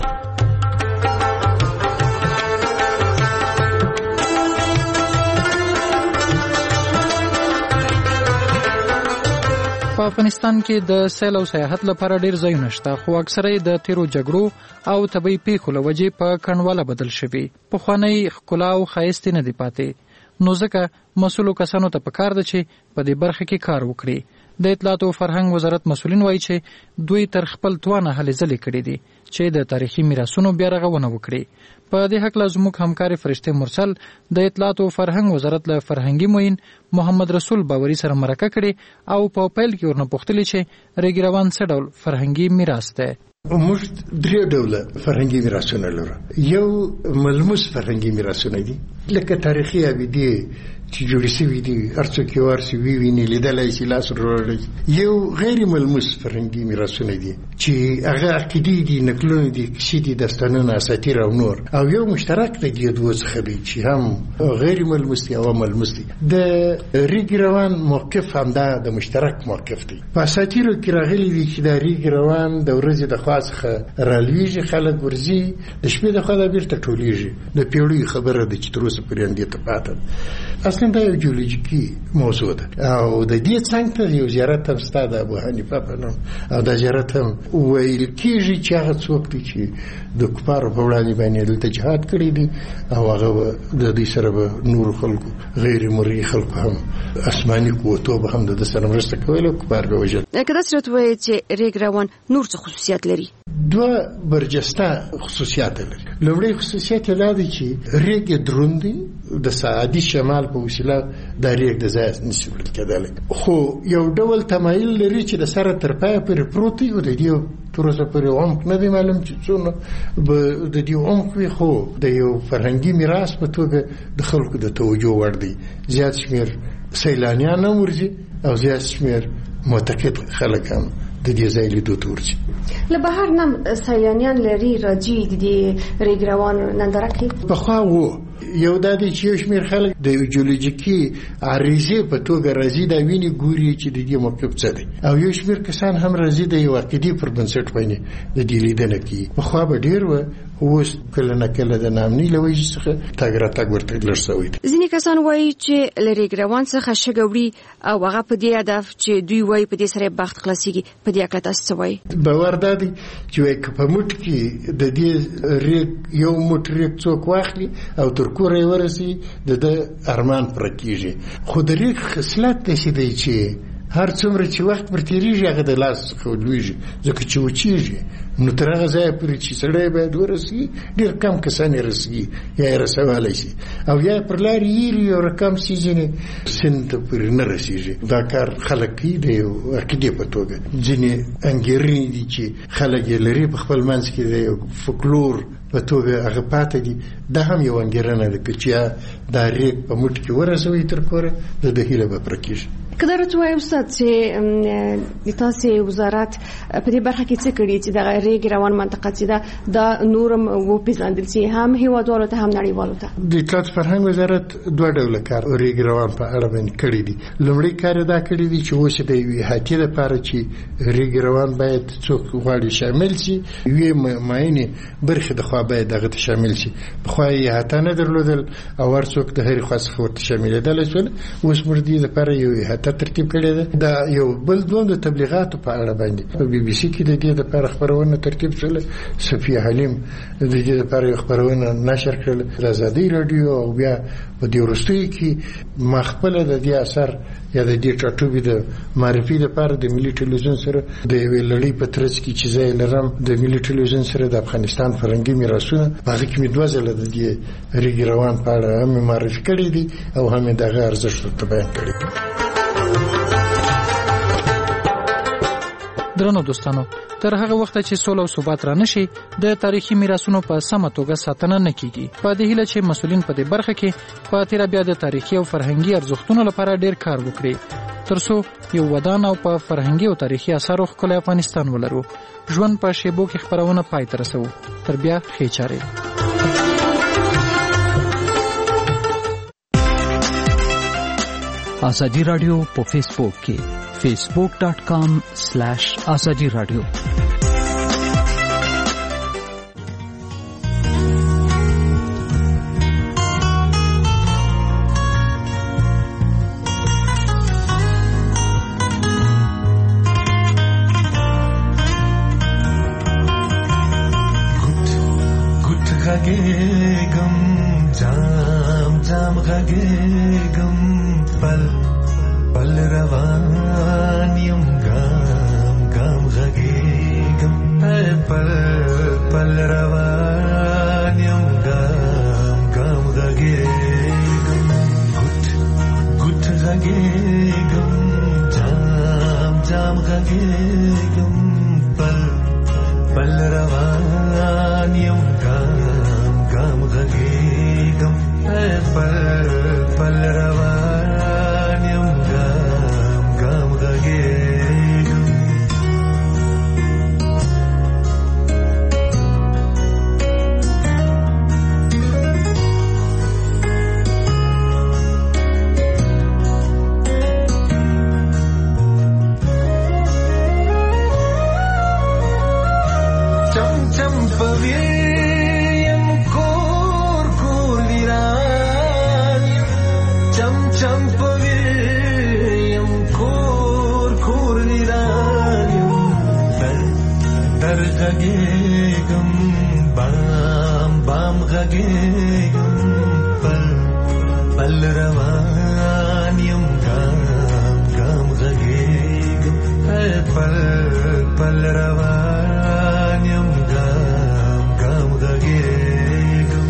په افغانستان کې د سیل او سیاحت لپاره ډیر ځایونه شته خو اکثره د تیرو جګړو او طبي پیښو له وجې په کنډواله بدل شوي. پخوانی ښکلا او ښایست نه دی پاتې نو ځکه مسؤلو کسانو ته پکار ده چې په دې برخه کې کار وکړي. د اطلاعات او فرهنګ وزارت مسؤلین وایي چې دوی تر خپل توانه هلې ځلې کړي دي چې د تاریخي میراثونو بیا رغونه وکړي. په دې حق له زموږ همکار فرشته مرسل د اطلاعات او فرهنګ وزارت له فرهنګي معین محمد رسول باوري سره مرکه کړي او په پیل کې ورنه پوښتلې چې ریګ روان څه ډول فرهنګي میراث دی. موږ درې ډوله فرهنګي میراثونه لرو. یو ملموس فرهنګي میراثونه دي لکه تاریخي ابدي چې جوړې شوي دي هر څوک یې ورسي وویني لیدلی شي لاس وروړی. یو غیر ملموس فرهنګي میراثونه دي چې هغه عقیدې دي نکلونه دي کیسې دي داستانونه اساطیر او نور او یو مشترک دی د دوه څخه دی چې هم غیر ملموس دي او ملموس دي. د ریګ روان موقف هم دا د مشترک موقف دی. په اساطیرو کې راغلي دي چې د ریګ روان د ورځې د خوا څخه رالویږي خلک ورځي د شپې د خوا د بیرته ټولیږي. د پیړیو خبره ده چې تر اوسه پورې همدې ته پاته ده. اصلا دا یو جیولوژیکي موضوع ده او د دې څنګه ته یو زیارت هم ستا د ابو حنیفه په نوم او دا زیارت هم ویل کېږي چې هغه څوک دی چې د کفارو په وړاندې باندې دلته جهاد کړی دی او هغه د دې سره به نور خلکو غیر مرئي خلکو هم آسماني قوتو به هم د سره مرسته کوله کفار به وژل. که داسې راته وایي چې ریګ روان نور څه خصوصیات لري؟ دوه برجسته خصوصیات لري. لومړی خصوصیت دا دی چې ریګ دروند دی د ساعدي شمال په وسیله د ریګ د ځای نشي وړل کېدلی خو یو ډول تمایل لري چې د سره تر پایه پورې پروت وي او د دې تر اوسه پورې عمق نه دی معلوم چې څونه د دې عمق وي خو د یو فرهنګي میراث په توګه د خلکو د توجه وړ دی. زیات شمېر سیلانیان هم ورځي او زیات شمېر معتقد خلک هم د دې ځای لیدو ته ورځي. له بهر نه سیلانیان لري راځي د دې ریګ روان ننداره کوي. پخوا وو یو د دې چې یو شمېر خلک د جیولوژیکي عریضې په توګه راځي دا ویني ګوري چې د دې موقف څه دی او یو شمېر کسان هم راځي د یو عقیدې پر بنسټ باندې د دې لیدنه کوي. پخوا به ډېر و اوس کله نه کله د نامني له وجې څخه تګ راتګ ورته لږ شوی دی. ځینې کسان وایي چې له ریګ روان څخه شګه وړي او هغه په دې هدف چې دوی وایي په دې سره بخت خلاصېږي. په دې اړه تاسو څه وایي؟ باور دا دی چې وایي که په موټ کې د دې ریګ یو موټ ریګ څوک واخلي او تر کوره یې ورسي د ارمان پوره کېږي خو د ریګ خصلت داسې دی چې هر څومره چې وخت پر تېرېږي هغه د لاس څخه لویږي ځکه چې وچېږي نو تر هغه ځایه پورې چې سړی باید ورسي ډېر کم کسان یې رسېږي یا یې رسولی شي او یا پر لارې ایري یو رقم سي ځینې سیند ته پورې نه رسېږي. دا کار خلک کوي د یو عقیدې په توګه. ځینې انګېرنې دي چې خلک یې لري په خپل منځ کې د یو فکلور په توګه هغه پاتې دي. دا هم یو انګېرنه ده که چې دا ریګ په موټ کې ورسوي تر کوره د ده هیله به پوره کېږي. که دا راته وایي استاد چې د تاسې وزارت په دې برخه کې څه کړي چې دغه ریګ روان منطقه چې ده دا نورم وپېژندل شي هم هېوادوالو ته هم نړیوالو ته؟ د اطلاعات فرهنګ وزارت دوه ډوله کار ریګ روان په اړه باندې کړی دي. لومړی کار یې دا کړی دی چې اوس د یوې احاطې لپاره چې ریګ روان باید څوک غواړي شامل شي یوې معینې برخې د خوا باید دغه ته شامل شي. پخوا یې احاطه نه درلودل او هر څوک د هرې خوا څخه ورته شاملېدلی شول. اوس موږ دې لپاره یو احاطه ترتیب کړی ده. دا یو بل دوم د تبلیغاتو په اړه باندې په بي بي سي کې د دې لپاره خبرونه ترتیب شوله. صفیه حلیم د دې لپاره یو خبرونه نشر کړل د ازادي رادیو او بیا په دې وروستیو کې ما خپل د دې اثر یا د دې ټاټوبې د معرفي لپاره د ملي ټلویزیون سره د یوې لړۍ په ترڅ کې چې زه لرم د ملي ټلویزیون سره د افغانستان فرهنګي میراثونه په هغه کې مې دوه ځله د دې ریګ روان په اړه هم معرفي کړي دي او هم یې دغه ارزښت ورته بیان کړی دی. درنو دوستانو تر هغه وخت چې سوله او ثبات را نشي د تاریخي میراثونو په سمه توګه ساتنه نه کیږي. په دې هیله چې مسؤلین په دې برخه کې په تیر بیا د تاریخي او فرهنګي ارزښتونو لپاره ډیر کار وکړي ترڅو یو ودان او په فرهنګي او تاریخي اثارو ښکلی افغانستان ولرو. ژوند په شیبو کې خبرونه پای ته رسوو. تر بیا ښې چارې. آزادی رادیو په فیسبوک کې facebook.com/azadi radio gut ghagegam jam jam ghagegam pal pal ravaniyam gam gam ghagegam pal pal ravaniyam gam gam ghagegam gut ghagegam jam jam ghagegam pal pal ravaniyam gam gam ghagegam pal pal ravaniyam gam gam ghagegam غږېږم پل پل روان یم ګام ګام غږېږم پل پل روان یم ګام ګام غږېږم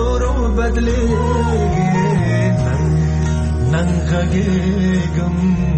غږېږم